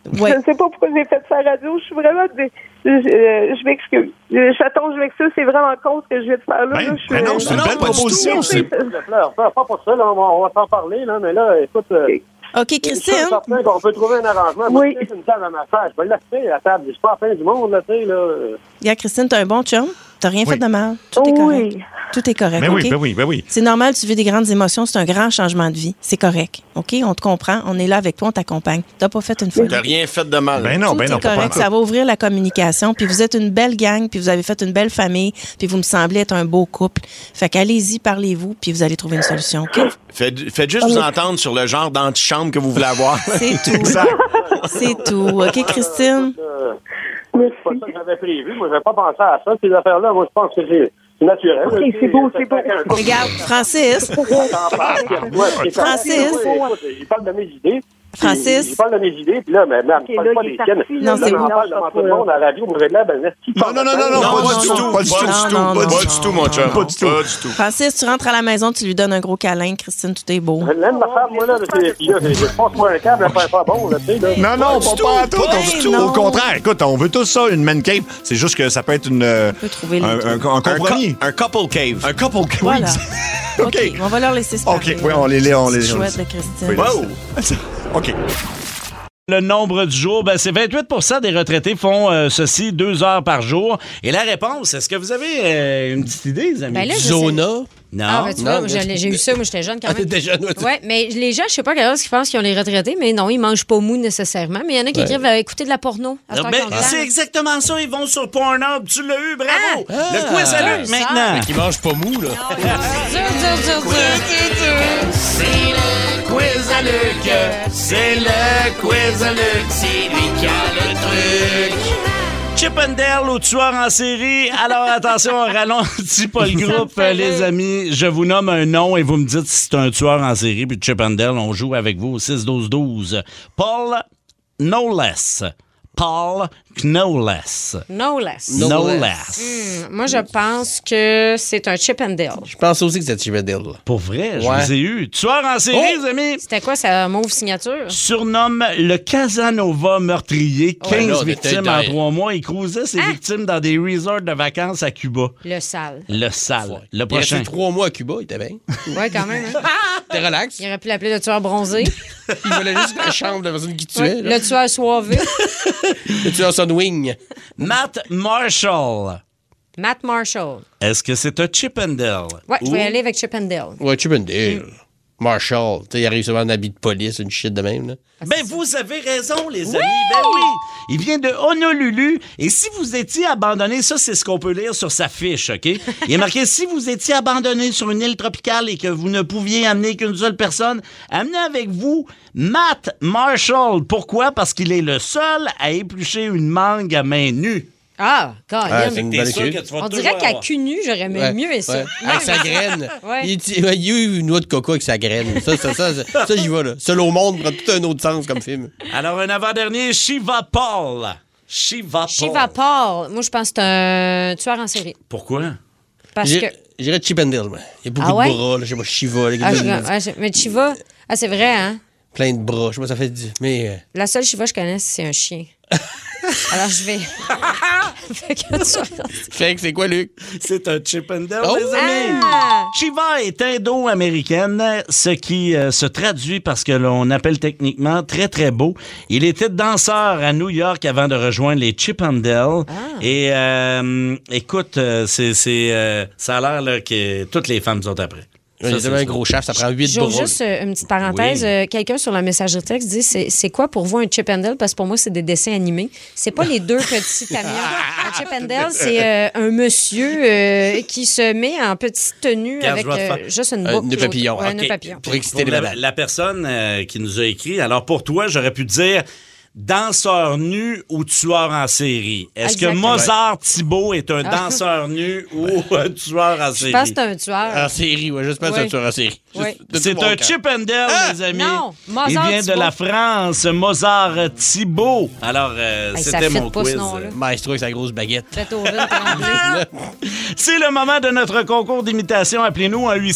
Ouais. Je ne sais pas pourquoi j'ai fait ça à la radio. Je suis vraiment... Je m'excuse. Chaton, je m'excuse. C'est vraiment con ce que je viens de faire là. Je suis, non, c'est une belle proposition. Pas pour ça, là, on va s'en parler, là, mais là, écoute... OK, Christine. Je suis certain qu'on peut trouver un arrangement. Moi, c'est une table à massage. Je vais l'acheter, la table. C'est pas la fin du monde, là, tu sais, là. Regarde, Christine, t'as un bon chum. T'as rien fait de mal. Tout est correct. Tout est correct, Ben OK? oui, ben oui. C'est normal, tu vis des grandes émotions. C'est un grand changement de vie. C'est correct, OK? On te comprend. On est là avec toi, on t'accompagne. T'as pas fait une folie. T'as rien fait de mal. Ben non, C'est correct, ça va ouvrir la communication. Puis vous êtes une belle gang, puis vous avez fait une belle famille, puis vous me semblez être un beau couple. Fait qu'allez-y, parlez-vous, puis vous allez trouver une solution, OK? Faites juste vous entendre sur le genre d'antichambre que vous voulez avoir. C'est tout. C'est tout. OK, Christine? C'est pas ça que j'avais prévu. Moi, j'avais pas pensé à ça. Ces affaires-là, moi, je pense que c'est naturel. OK, c'est beau, c'est beau. Regarde, Francis. Francis. Il parle de mes idées. Francis. Il parle de mes idées, puis là, mais il parle pas des tiennes. Non, c'est bon. Parle devant tout le monde à la radio, moi, j'ai de l'air, Non, pas du tout, mon chum. Pas du tout. Francis, tu rentres à la maison, tu lui donnes un gros câlin. Christine, tout est beau. Je l'aime, ma femme, moi, là, je pense moi un câble, elle fait pas bon, là, tu sais, là. Non, pas à tout. Au contraire, écoute, on veut tous ça, une man cave. C'est juste que ça peut être un compromis. Un couple cave. Un couple cave. Voilà. OK. On va leur laisser se parler. OK, oui, on les Chouette de Christine. Wow. OK. Le nombre du jour, c'est 28 des retraités font ceci 2 heures par jour. Et la réponse, est-ce que vous avez une petite idée, les amis? Ben là, je Zona? Non. Ah, tu vois, j'ai eu ça, moi, j'étais jeune quand même. T'étais jeune, ouais, mais les gens, je sais pas quelle chose qu'ils pensent qu'ils ont les retraités, mais non, ils mangent pas mou nécessairement. Mais il y en a qui écrivent écouter de la porno. C'est exactement ça, ils vont sur Pornhub. Tu l'as eu, bravo! Le quiz à Luc, maintenant. Qui mange pas mou, là. C'est le quiz à Luc. C'est le quiz à Luc. C'est lui qui a le truc. Chip and Dale ou tueur en série. Alors attention, on ralentit pas le groupe, les amis. Je vous nomme un nom et vous me dites si c'est un tueur en série. Puis Chip and Dale, on joue avec vous au 6-12-12. Paul Knowles. Paul Knowles. Moi, je pense que c'est un Chip and Dale. Je pense aussi que c'est Chip and Dale. Pour vrai, je vous ai eu. Tueur en série, les amis. C'était quoi sa mauve signature? Surnomme le Casanova meurtrier. 15 victimes en 3 mois. Il cruisait ses victimes dans des resorts de vacances à Cuba. Le sale. Le prochain. Il a fait 3 mois à Cuba, il était bien. Ouais, quand même. Hein? T'es relax. Il aurait pu l'appeler le tueur bronzé. Il voulait juste la chambre de la personne qui tuait. Le tueur soivé. Le tueur Sunwing. Matt Marshall. Est-ce que c'est un Chip and Dale? Ouais, je vais aller avec Chip and Dale. Ouais, Chip and Dale. Marshall. Tu sais, il arrive souvent en habit de police, une shit de même, là. Vous avez raison, les amis. Oui! Il vient de Honolulu. Et si vous étiez abandonné, ça, c'est ce qu'on peut lire sur sa fiche, OK? Il est marqué, si vous étiez abandonné sur une île tropicale et que vous ne pouviez amener qu'une seule personne, amenez avec vous Matt Marshall. Pourquoi? Parce qu'il est le seul à éplucher une mangue à main nue. Ah, c'est une bonne étude. On dirait qu'à cul nu, j'aurais mieux et ça. Avec sa graine. Ouais. Il y a eu une noix de coco avec sa graine. Ça j'y vais, là. Seul au monde prend tout un autre sens comme film. Alors, un avant-dernier, Shiva Paul. Shiva Paul. Moi, je pense que c'est un tueur en série. Pourquoi? Parce que... J'irais Chip and Dale, moi. Il y a beaucoup de bras, là. Je sais pas, Shiva. Mais Shiva, c'est vrai, hein? Plein de bras. Je sais pas, ça fait du... Mais... La seule Shiva que je connais, c'est un chien. Alors, je vais... Fait que c'est quoi, Luc? C'est un Chip and Dale, les amis. Shiva est indo-américaine, ce qui se traduit par ce que l'on appelle techniquement très, très beau. Il était danseur à New York avant de rejoindre les Chip and Dale. Et écoute, ça a l'air là, que toutes les femmes sont après. C'est un gros chef, ça prend 8 bras. Juste une petite parenthèse. Quelqu'un sur la messagerie texte dit c'est quoi pour vous un Chip and Dale? Parce que pour moi, c'est des dessins animés. C'est pas les deux petits camions. Un Chip and Dale, c'est un monsieur qui se met en petite tenue avec juste une boucle. Un nœud papillon. Un nœud papillon. Pour exciter les malades. La personne qui nous a écrit, alors pour toi, j'aurais pu dire danseur nu ou tueur en série. Est-ce que Mozart Thibault est un danseur nu ou un tueur en série? Je pense que c'est un tueur. En série, oui. Je pense que c'est un tueur en série. C'est un Chip and Dale, les amis. Non, Mozart Il vient de la France, Mozart Thibault. Alors, c'était mon quiz. Maestro avec sa grosse baguette. C'est le moment de notre concours d'imitation. Appelez-nous à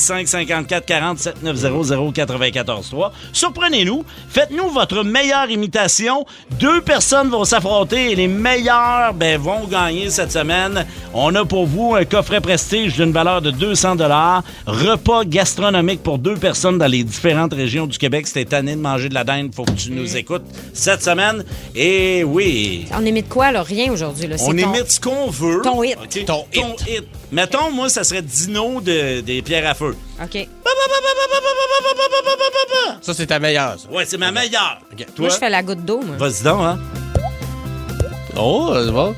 800-665-5440-7900-943. Surprenez-nous. Faites-nous votre meilleure imitation invitation. 2 personnes vont s'affronter et les meilleurs vont gagner cette semaine. On a pour vous un coffret prestige d'une valeur de 200 $, repas gastronomique pour 2 personnes dans les différentes régions du Québec. Si t'es tanné de manger de la dinde, faut que tu nous écoutes cette semaine. Et oui. On imite quoi, là? Rien aujourd'hui. Là. On imite ce qu'on veut. Ton hit. Okay. Ton hit. Mettons, moi, ça serait Dino des Pierres à feu. OK. Ça, c'est ta meilleure, ça. Ouais, c'est ma meilleure. Okay. Moi, je fais la goutte d'eau, moi. Vas-y donc, hein? Oh, c'est bon.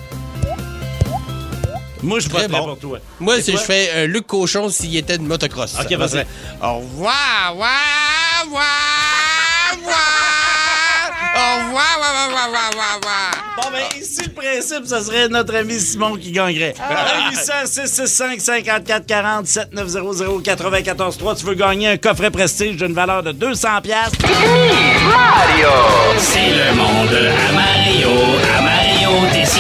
Moi, je voterais pour toi. Moi, je fais Luc Cochon s'il était de motocross. OK, vas-y. Au revoir, au revoir. Bon, ici, le principe, ça serait notre ami Simon qui gagnerait. 800-665-5440, 7900-943. Tu veux gagner un coffret prestige d'une valeur de 200$. Mario! C'est le monde à Mario Tessier.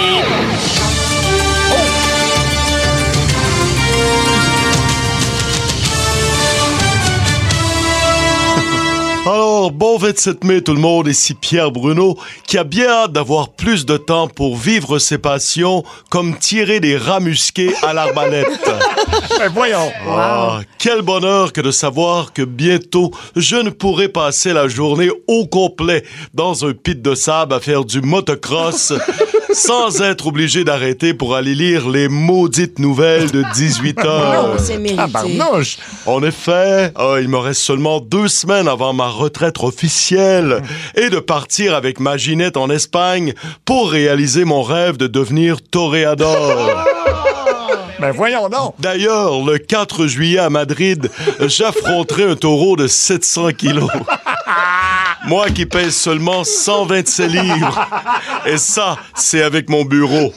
Alors, bon 27 mai tout le monde, ici Pierre Bruno, qui a bien hâte d'avoir plus de temps pour vivre ses passions, comme tirer des rats musqués à l'arbalète. Ben voyons! Ah, quel bonheur que de savoir que bientôt, je ne pourrai passer la journée au complet dans un pit de sable à faire du motocross, sans être obligé d'arrêter pour aller lire les maudites nouvelles de 18 heures. Non, c'est mérité. En effet, il me reste seulement 2 semaines avant ma retraite officielle et de partir avec ma Ginette en Espagne pour réaliser mon rêve de devenir toréador. Ben voyons donc. D'ailleurs, le 4 juillet à Madrid, j'affronterai un taureau de 700 kilos. Moi qui pèse seulement 127 livres. Et ça, c'est avec mon bureau.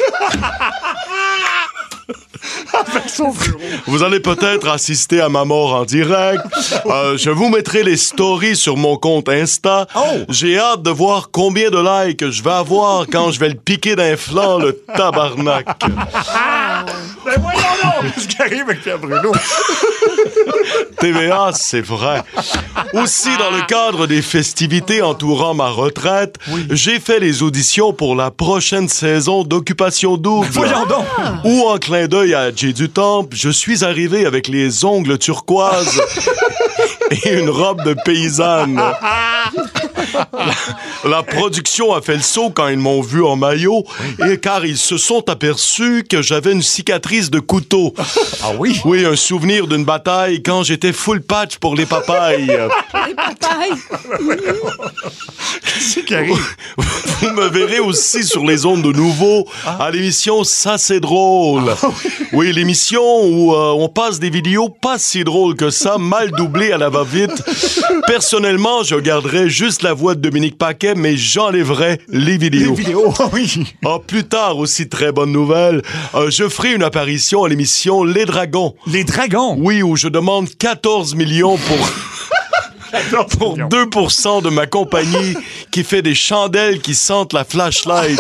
Vous allez peut-être assister à ma mort en direct. Je vous mettrai les stories sur mon compte Insta. J'ai hâte de voir combien de likes je vais avoir quand je vais le piquer d'un flanc, le tabarnak. Ben voyons donc! Qu'est-ce qui arrive avec Pierre Bruno? TVA, c'est vrai. Aussi, dans le cadre des festivités entourant ma retraite, j'ai fait les auditions pour la prochaine saison d'Occupation Double. Voyons donc! Où, en clin d'œil à Jay du Temple, je suis arrivé avec les ongles turquoises et une robe de paysanne. La production a fait le saut quand ils m'ont vu en maillot, et car ils se sont aperçus que j'avais une cicatrice de couteau. Ah oui? Oui, un souvenir d'une bataille quand j'étais full patch pour les papayes. Les papayes! Qu'est-ce qui arrive? Vous me verrez aussi sur les ondes de Nouveau à l'émission Ça c'est drôle. Oui, l'émission où on passe des vidéos pas si drôles que ça, mal doublées à la va-vite. Personnellement, je garderais juste la voix de Dominique Paquet, mais j'enlèverais les vidéos. Les vidéos, oui. Plus tard, aussi très bonne nouvelle, je ferai une apparition à l'émission Les Dragons. Les Dragons? Oui, où je demande 14 millions pour 2% de ma compagnie qui fait des chandelles qui sentent la flashlight.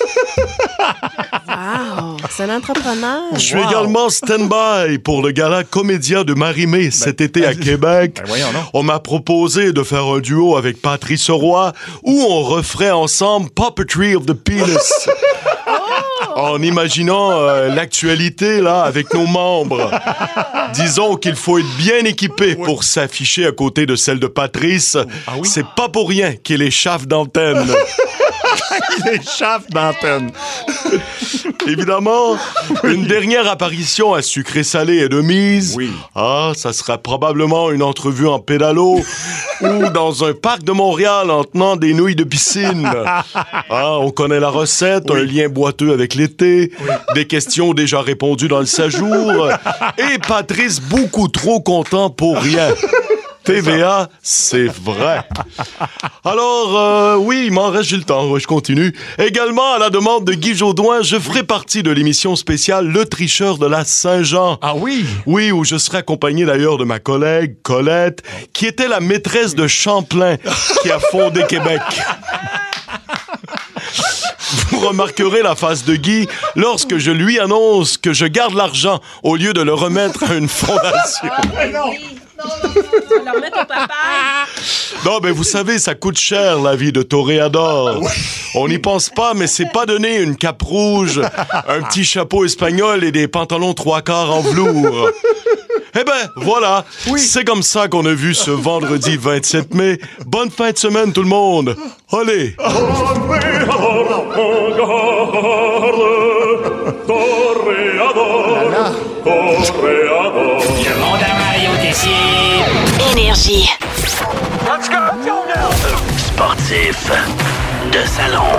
Wow, c'est un entrepreneur. Je suis également stand-by pour le gala Comédia de Marie-Mé cet été à Québec. On m'a proposé de faire un duo avec Patrice Roy où on referait ensemble Puppetry of the Penis. En imaginant l'actualité là avec nos membres. Disons qu'il faut être bien équipé pour s'afficher à côté de celle de Patrice. C'est pas pour rien qu'il est chef d'antenne. Il est chef d'antenne. Évidemment, une dernière apparition à Sucré-Salé est de mise. Oui. Ça sera probablement une entrevue en pédalo ou dans un parc de Montréal en tenant des nouilles de piscine. On connaît la recette, un lien boiteux avec l'été, des questions déjà répondues dans le 7 jours, et Patrice beaucoup trop content pour rien. TVA, c'est vrai. Alors, oui, il m'en reste, j'ai le temps, je continue. Également, à la demande de Guy Jodoin, je ferai partie de l'émission spéciale Le Tricheur de la Saint-Jean. Ah oui? Oui, où je serai accompagné d'ailleurs de ma collègue, Colette, qui était la maîtresse de Champlain, qui a fondé Québec. Vous remarquerez la face de Guy lorsque je lui annonce que je garde l'argent au lieu de le remettre à une fondation. On leur met au papa. Non, mais vous savez, ça coûte cher, la vie de toréador. On n'y pense pas, mais c'est pas donné une cape rouge, un petit chapeau espagnol et des pantalons 3/4 en velours. Eh ben, voilà. C'est comme ça qu'on a vu ce vendredi 27 mai. Bonne fin de semaine, tout le monde. Allez. Le monde à Mario Tessier. Énergie. Let's go. Sportif de salon.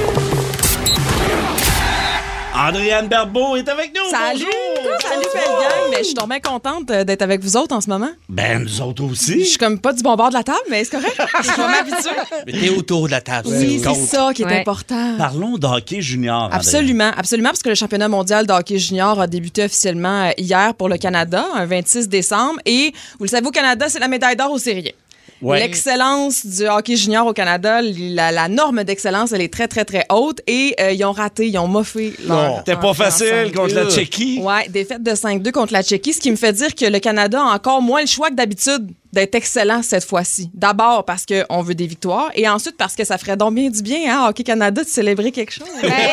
Andréane Barbeau est avec nous. Salut! Bonjour. Salut, belle gang! Mais je suis donc bien contente d'être avec vous autres en ce moment. Ben, nous autres aussi. Je suis comme pas du bon bord de la table, mais c'est correct. Je vais m'habituer. Mais t'es autour de la table. Oui, c'est ça qui est important. Parlons d'hockey junior. Andréane. Absolument, absolument, parce que le championnat mondial de hockey junior a débuté officiellement hier pour le Canada, un 26 décembre. Et vous le savez, au Canada, c'est la médaille d'or aux séries. Ouais. L'excellence du hockey junior au Canada, la norme d'excellence, elle est très, très, très haute. Et ils ont raté, ils ont moffé. C'était pas facile contre la Tchéquie. Oui, défaite de 5-2 contre la Tchéquie, ce qui me fait dire que le Canada a encore moins le choix que d'habitude d'être excellent cette fois-ci. D'abord parce qu'on veut des victoires et ensuite parce que ça ferait donc bien du bien, hein, Hockey Canada, de célébrer quelque chose.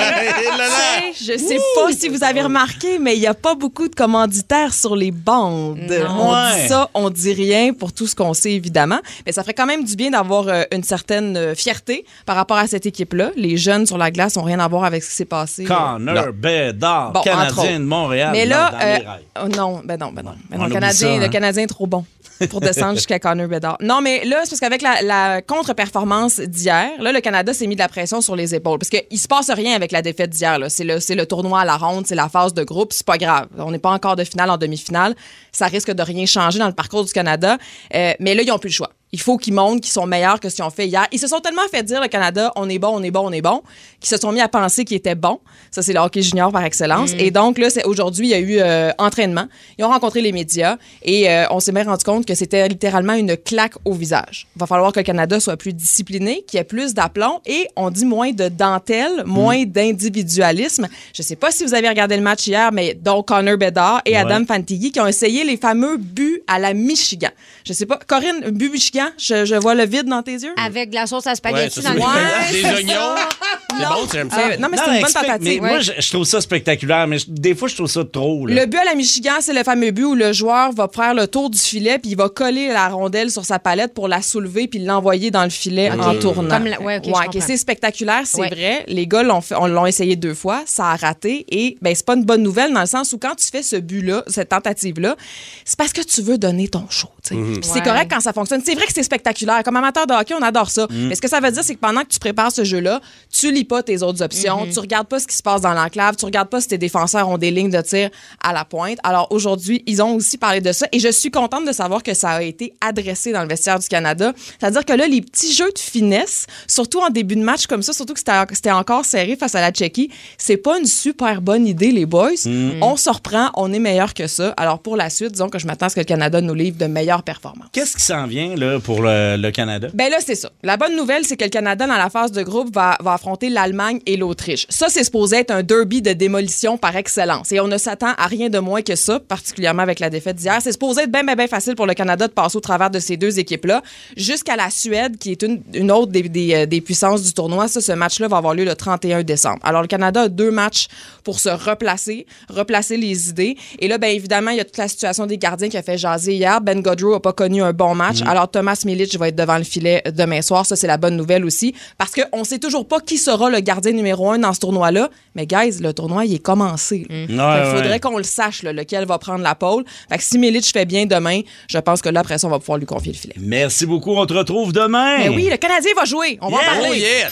Je sais pas si vous avez remarqué, mais il n'y a pas beaucoup de commanditaires sur les bandes. Non. On dit ça, on dit rien pour tout ce qu'on sait, évidemment. Mais ça ferait quand même du bien d'avoir une certaine fierté par rapport à cette équipe-là. Les jeunes sur la glace n'ont rien à voir avec ce qui s'est passé. Connor Bedard, Bon, Canadien de Montréal. Mais là, dans mes rêves. non, ben non. On Le oublie ça, hein. Le Canadien est trop bon pour descendre jusqu'à Connor Bedard. Non, mais là, c'est parce qu'avec la contre-performance d'hier, là, le Canada s'est mis de la pression sur les épaules. Parce qu'il se passe rien avec la défaite d'hier. Là. C'est le tournoi à la ronde, c'est la phase de groupe, c'est pas grave. On n'est pas encore de finale en demi-finale. Ça risque de rien changer dans le parcours du Canada. Mais là, ils n'ont plus le choix. Il faut qu'ils montrent qu'ils sont meilleurs que ce qu'ils ont fait hier. Ils se sont tellement fait dire, le Canada, on est bon, on est bon, on est bon, qu'ils se sont mis à penser qu'ils étaient bons. Ça, c'est le hockey junior par excellence. Et donc, là, aujourd'hui, il y a eu entraînement. Ils ont rencontré les médias et on s'est bien rendu compte que c'était littéralement une claque au visage. Il va falloir que le Canada soit plus discipliné, qu'il y ait plus d'aplomb et on dit moins de dentelle, moins d'individualisme. Je sais pas si vous avez regardé le match hier, mais donc Connor Bedard et Adam Fantilli qui ont essayé les fameux buts à la Michigan. Je sais pas, Corinne, but Michigan, je vois le vide dans tes yeux. Avec de la sauce à spaghetti dans le Des oignons. C'est bon, j'aime ça. Non, mais c'est une bonne tentative. Mais moi, je trouve ça spectaculaire, mais des fois, je trouve ça trop. Là. Le but à la Michigan, c'est le fameux but où le joueur va faire le tour du filet puis il va coller la rondelle sur sa palette pour la soulever puis l'envoyer dans le filet en tournant. C'est spectaculaire, c'est vrai. Les gars l'ont essayé 2 fois, ça a raté et ben c'est pas une bonne nouvelle dans le sens où quand tu fais ce but-là, cette tentative-là, c'est parce que tu veux donner ton show. Puis c'est correct quand ça fonctionne. C'est vrai que c'est spectaculaire. Comme amateur de hockey, on adore ça. Mais ce que ça veut dire, c'est que pendant que tu prépares ce jeu-là, tu lis pas tes autres options, tu regardes pas ce qui se passe dans l'enclave, tu regardes pas si tes défenseurs ont des lignes de tir à la pointe. Alors aujourd'hui, ils ont aussi parlé de ça et je suis contente de savoir que ça a été adressé dans le vestiaire du Canada. C'est-à-dire que là, les petits jeux de finesse, surtout en début de match comme ça, surtout que c'était encore serré face à la Tchéquie, c'est pas une super bonne idée, les boys. On se reprend, on est meilleur que ça. Alors pour la suite, disons que je m'attends à ce que le Canada nous livre de meilleures performances. Qu'est-ce qui s'en vient là, pour le Canada? Ben là, c'est ça. La bonne nouvelle, c'est que le Canada, dans la phase de groupe, va affronter l'Allemagne et l'Autriche. Ça, c'est supposé être un derby de démolition par excellence. Et on ne s'attend à rien de moins que ça, particulièrement avec la défaite d'hier. C'est supposé être bien facile pour le Canada de passer au travers de ces 2 équipes-là. Jusqu'à la Suède, qui est une autre des puissances du tournoi. Ça, ce match-là va avoir lieu le 31 décembre. Alors, le Canada a 2 matchs pour se replacer les idées. Et là, bien évidemment, il y a toute la situation des gardiens qui a fait jaser hier. Ben Gaudreau n'a pas connu un bon match. Alors, Thomas Milic va être devant le filet demain soir. Ça, c'est la bonne nouvelle aussi. Parce qu'on ne sait toujours pas qui sera le gardien numéro 1 dans ce tournoi-là. Mais, guys, le tournoi, il est commencé. Il faudrait qu'on le sache, là, lequel va prendre la pole. Fait que si Milic fait bien demain, je pense que là, après ça, on va pouvoir lui confier le filet. Merci beaucoup. On te retrouve demain. Mais oui, le Canadien va jouer. On va en parler. Oh yeah!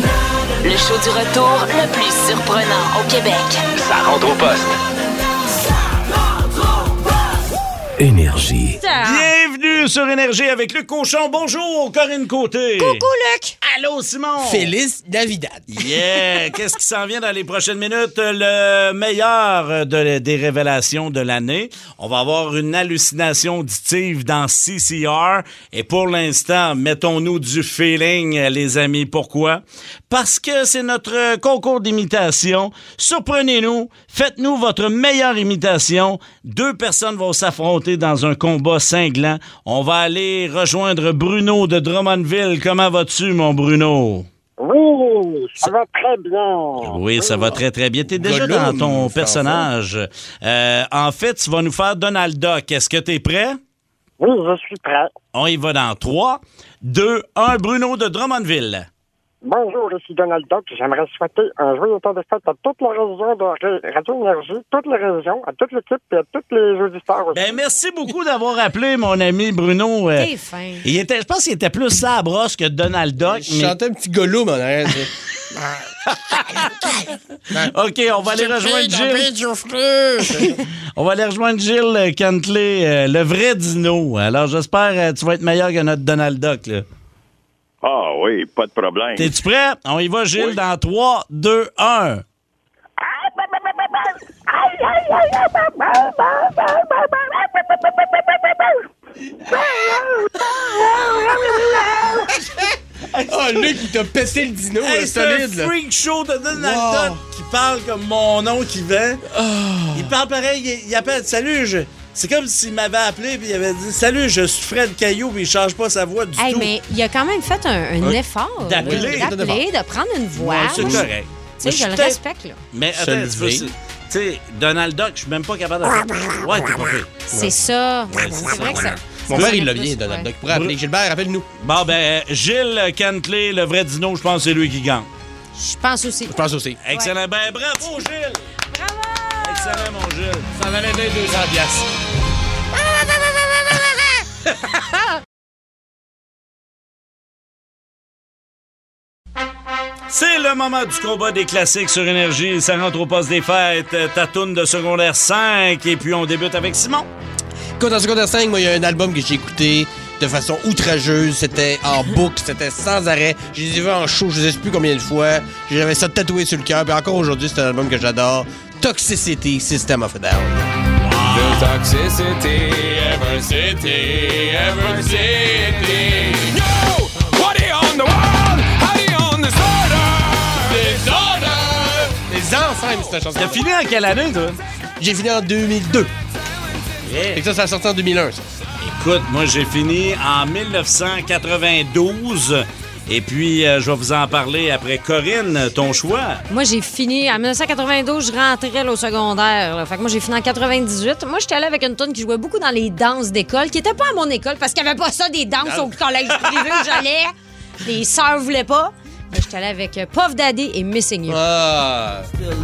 Le show du retour le plus surprenant au Québec. Ça rentre au poste. Énergie. Bienvenue bienvenue sur Énergie avec Luc Cochon. Bonjour, Corinne Côté. Coucou, Luc. Allô, Simon. Feliz Navidad. Yeah! Qu'est-ce qui s'en vient dans les prochaines minutes? Le meilleur des révélations de l'année. On va avoir une hallucination auditive dans CCR. Et pour l'instant, mettons-nous du feeling, les amis. Pourquoi? Parce que c'est notre concours d'imitation. Surprenez-nous. Faites-nous votre meilleure imitation. 2 personnes vont s'affronter dans un combat cinglant. On va aller rejoindre Bruno de Drummondville. Comment vas-tu, mon Bruno? Oui, ça va très bien. Oui, ça va très, très bien. T'es déjà dans ton personnage. En fait, tu vas nous faire Donald Duck. Est-ce que t'es prêt? Oui, je suis prêt. On y va dans 3, 2, 1. Bruno de Drummondville. Bonjour, ici Donald Duck. J'aimerais souhaiter un joyeux temps de fête à toute la région de Radio Énergie, toutes les régions, à toute l'équipe et à tous les auditeurs aussi. Ben, merci beaucoup d'avoir appelé, mon ami Bruno. T'es fin. Je pense qu'il était plus ça à brosse que Donald Duck. Je chantais un petit golo, mon arrête. OK, on va aller rejoindre Gilles. On va aller rejoindre Gilles Cantley, le vrai dino. Alors, j'espère que tu vas être meilleur que notre Donald Duck, là. Ah oui, pas de problème. T'es-tu prêt? On y va, Gilles, dans 3, 2, 1. Oh, Luc, il t'a pété le dino, Hey, c'est solide. un là. freak show de Donald Duck qui parle comme mon nom qui vend. Il parle pareil, il appelle « Salut, C'est comme s'il m'avait appelé puis il avait dit « Salut, je suis Fred Caillou » puis il change pas sa voix du tout. Mais il a quand même fait un effort. D'appeler. De prendre une voix. Ouais, c'est correct. Tu sais, je le respecte, là. Mais attends, tu sais, Donald Duck, je suis même pas capable de... Ouais, t'es pas fait. C'est ça. Ouais, c'est vrai que ça... Mon père, il l'a bien, Donald Duck. Pour appeler Gilbert, rappelle-nous. Bon, ben, Gilles Cantley, le vrai dino, je pense que c'est lui qui gagne. Je pense aussi. Je pense aussi. Excellent. Ouais. Ben, bravo, Gilles. Bravo. Excellent, mon Gilles. Ça valait bien 200 piastres. C'est le moment du combat des classiques sur Énergie. Ça rentre au poste des fêtes. Ta toune de secondaire 5. Et puis, on débute avec Simon. Écoute, en secondaire 5, moi, il y a un album que j'ai écouté de façon outrageuse. C'était en boucle, c'était sans arrêt. Je les ai vus en show, je ne sais plus combien de fois. J'avais ça tatoué sur le cœur. Puis encore aujourd'hui, c'est un album que j'adore. Toxicity, System of a Down. The toxicity, ever city, ever city. Yo! What are you on the world? How are you on disorder? Les ensembles, c'est la chanson. T'as fini en quelle année, toi? J'ai fini en 2002. Yeah. Et ça a sorti en 2001, ça. Écoute, moi, j'ai fini en 1992. Et puis, je vais vous en parler après. Corinne, ton choix? Moi, j'ai fini... En 1992, je rentrais là, au secondaire. Là. Fait que moi, j'ai fini en 98. Moi, j'étais allée avec une toune qui jouait beaucoup dans les danses d'école, qui était pas à mon école, parce qu'il n'y avait pas ça, des danses au collège privé où j'allais. Les sœurs voulaient pas. Mais j'étais allée avec Puff Daddy et Missing You. Ah!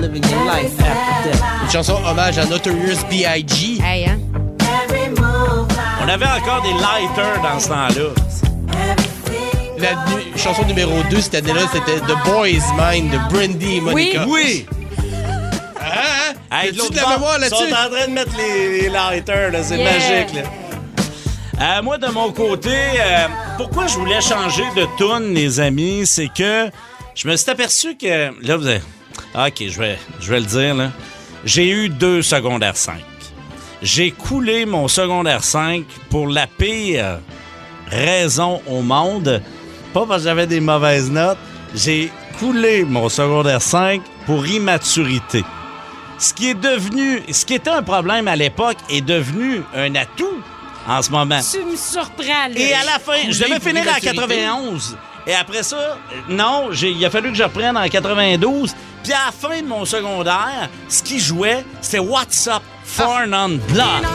Une chanson hommage à Notorious B.I.G. Hey, hein? On avait encore des lighters dans ce temps-là. La chanson numéro 2, cette année-là, c'était The Boy's Mind de Brandy et Monica. Oui! Hey, As-tu de la mémoire là-dessus? Ils sont en train de mettre les lighters, là. C'est magique, là. Moi, de mon côté, pourquoi je voulais changer de tune, les amis, c'est que je me suis aperçu que... Là, vous avez... OK, je vais le dire, là. J'ai eu 2 secondaires 5. J'ai coulé mon secondaire 5 pour la pire raison au monde. Pas parce que j'avais des mauvaises notes. J'ai coulé mon secondaire 5 pour immaturité. Ce qui était un problème à l'époque est devenu un atout en ce moment. Tu me surprends, là. Et à la fin, je devais finir en 91. Et après ça, non, il a fallu que je reprenne en 92. Puis à la fin de mon secondaire, ce qui jouait, c'était What's Up, Four Non Blood.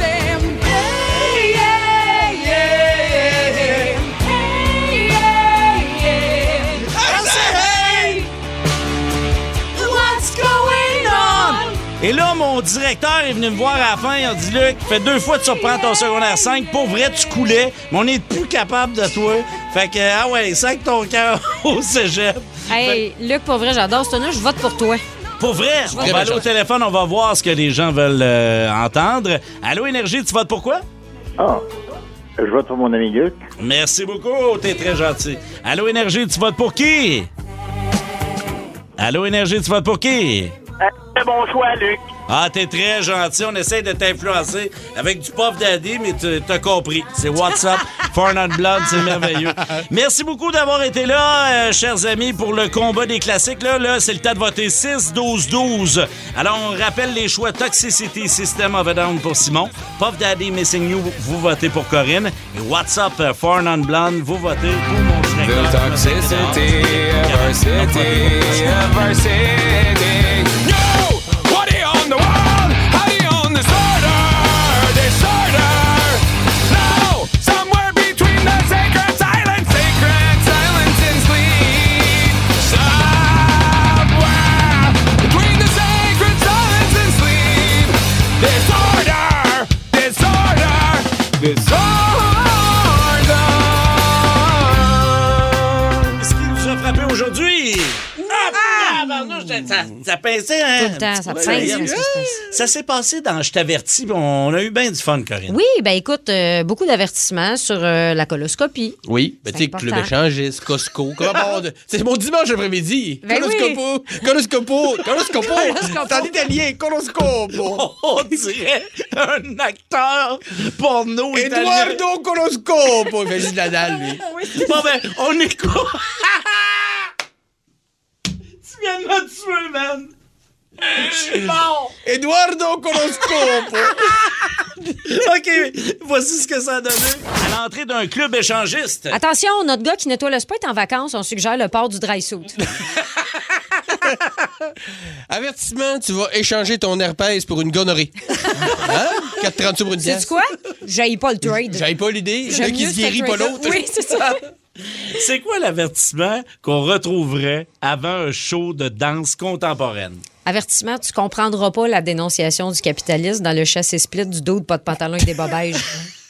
Et là, mon directeur est venu me voir à la fin. Il a dit, Luc, fait 2 fois que tu reprends ton secondaire 5. Pour vrai, tu coulais, mais on n'est plus capable de toi. Fait que, ah ouais, sac ton cœur au cégep. Hey, Luc, pour vrai, j'adore ce tonneau. Je vote pour toi. Pour vrai, on va aller au téléphone, on va voir ce que les gens veulent entendre. Allô, Énergie, tu votes pour quoi? Ah, Je vote pour mon ami Luc. Merci beaucoup, t'es très gentil. Allô, Énergie, tu votes pour qui? Allô, Énergie, tu votes pour qui? Très bon choix, Luc. Ah, t'es très gentil. On essaie de t'influencer avec du Puff Daddy, mais t'as compris. C'est WhatsApp, Four Non Blonde, c'est merveilleux. Merci beaucoup d'avoir été là, chers amis, pour le combat des classiques. Là, c'est le temps de voter 6-12-12. Alors, on rappelle les choix Toxicity, System of a Down pour Simon. Puff Daddy, Missing You, vous votez pour Corinne. Et WhatsApp, Four Non Blonde, vous votez pour mon frère. The toxicity of our city, of our city. No! What are you on the wall? How you on disorder? Disorder! No! Somewhere between the sacred silence and sleep. Somewhere between the sacred silence and sleep. Disorder! Disorder! Disorder! Qu'est-ce qui nous a frappé aujourd'hui? Ça pinçait, hein? Tout le temps, ça pince. Ça s'est passé dans Je t'avertis, on a eu bien du fun, Corinne. Oui, ben écoute, beaucoup d'avertissements sur la coloscopie. Oui, ben tu sais, important. Club Échangiste, Costco. C'est mon dimanche après-midi. Ben Coloscopo, Coloscopo, Coloscopo. C'est en italien, Coloscopo. On dirait un acteur porno italien. Eduardo Coloscopo. Il fait juste Nadal, lui. Bon, ben, on écoute. Tu viens de me tuer, man. Je suis mort. Eduardo Coloscopo. OK, voici ce que ça a donné à l'entrée d'un club échangiste. Attention, notre gars qui nettoie le spa est en vacances. On suggère le port du dry suit. Avertissement, tu vas échanger ton herpès pour une gonorrhée. Hein? 4,30 pour une pièce. Sais-tu quoi? J'haïs pas le trade. J'aille pas l'idée. J'aime L'un qui mieux se guérit, ce pas trade-là. l'autre. Oui, c'est ça. C'est quoi l'avertissement qu'on retrouverait avant un show de danse contemporaine? Avertissement, tu comprendras pas la dénonciation du capitalisme dans le chassé-split du dos de pas de pantalon et des bobèges.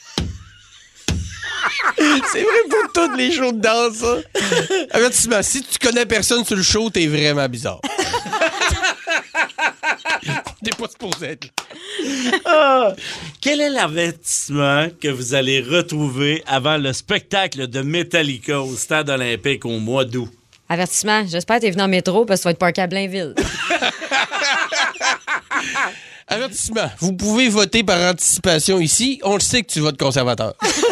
C'est vrai pour toutes les shows de danse, ça. Avertissement, si tu connais personne sur le show, t'es vraiment bizarre. T'es pas supposé être là. Ah, quel est l'avertissement que vous allez retrouver avant le spectacle de Metallica au Stade olympique au mois d'août? Avertissement, j'espère que t'es venu en métro parce que tu vas être parké à Blainville. Avertissement, vous pouvez voter par anticipation ici. On le sait que tu votes conservateur.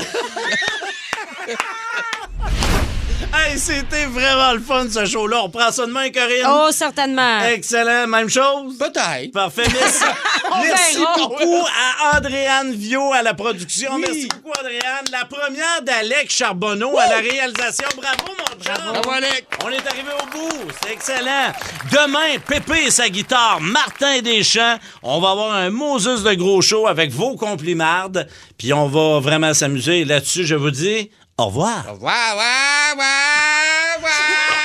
Hey, c'était vraiment le fun, ce show-là. On prend ça demain, Corinne? Oh, certainement. Excellent. Même chose? Peut-être. Parfait. Merci. Merci beaucoup à Andréane Viau à la production. Oui. Merci beaucoup, Andréane. La première d'Alex Charbonneau à la réalisation. Bravo, mon chum. Bravo, Alex. On est arrivé au bout. C'est excellent. Demain, Pépé et sa guitare, Martin Deschamps. On va avoir un Moses de gros show avec vos complimardes. Puis on va vraiment s'amuser. Là-dessus, je vous dis au revoir. Au revoir, au revoir, au revoir.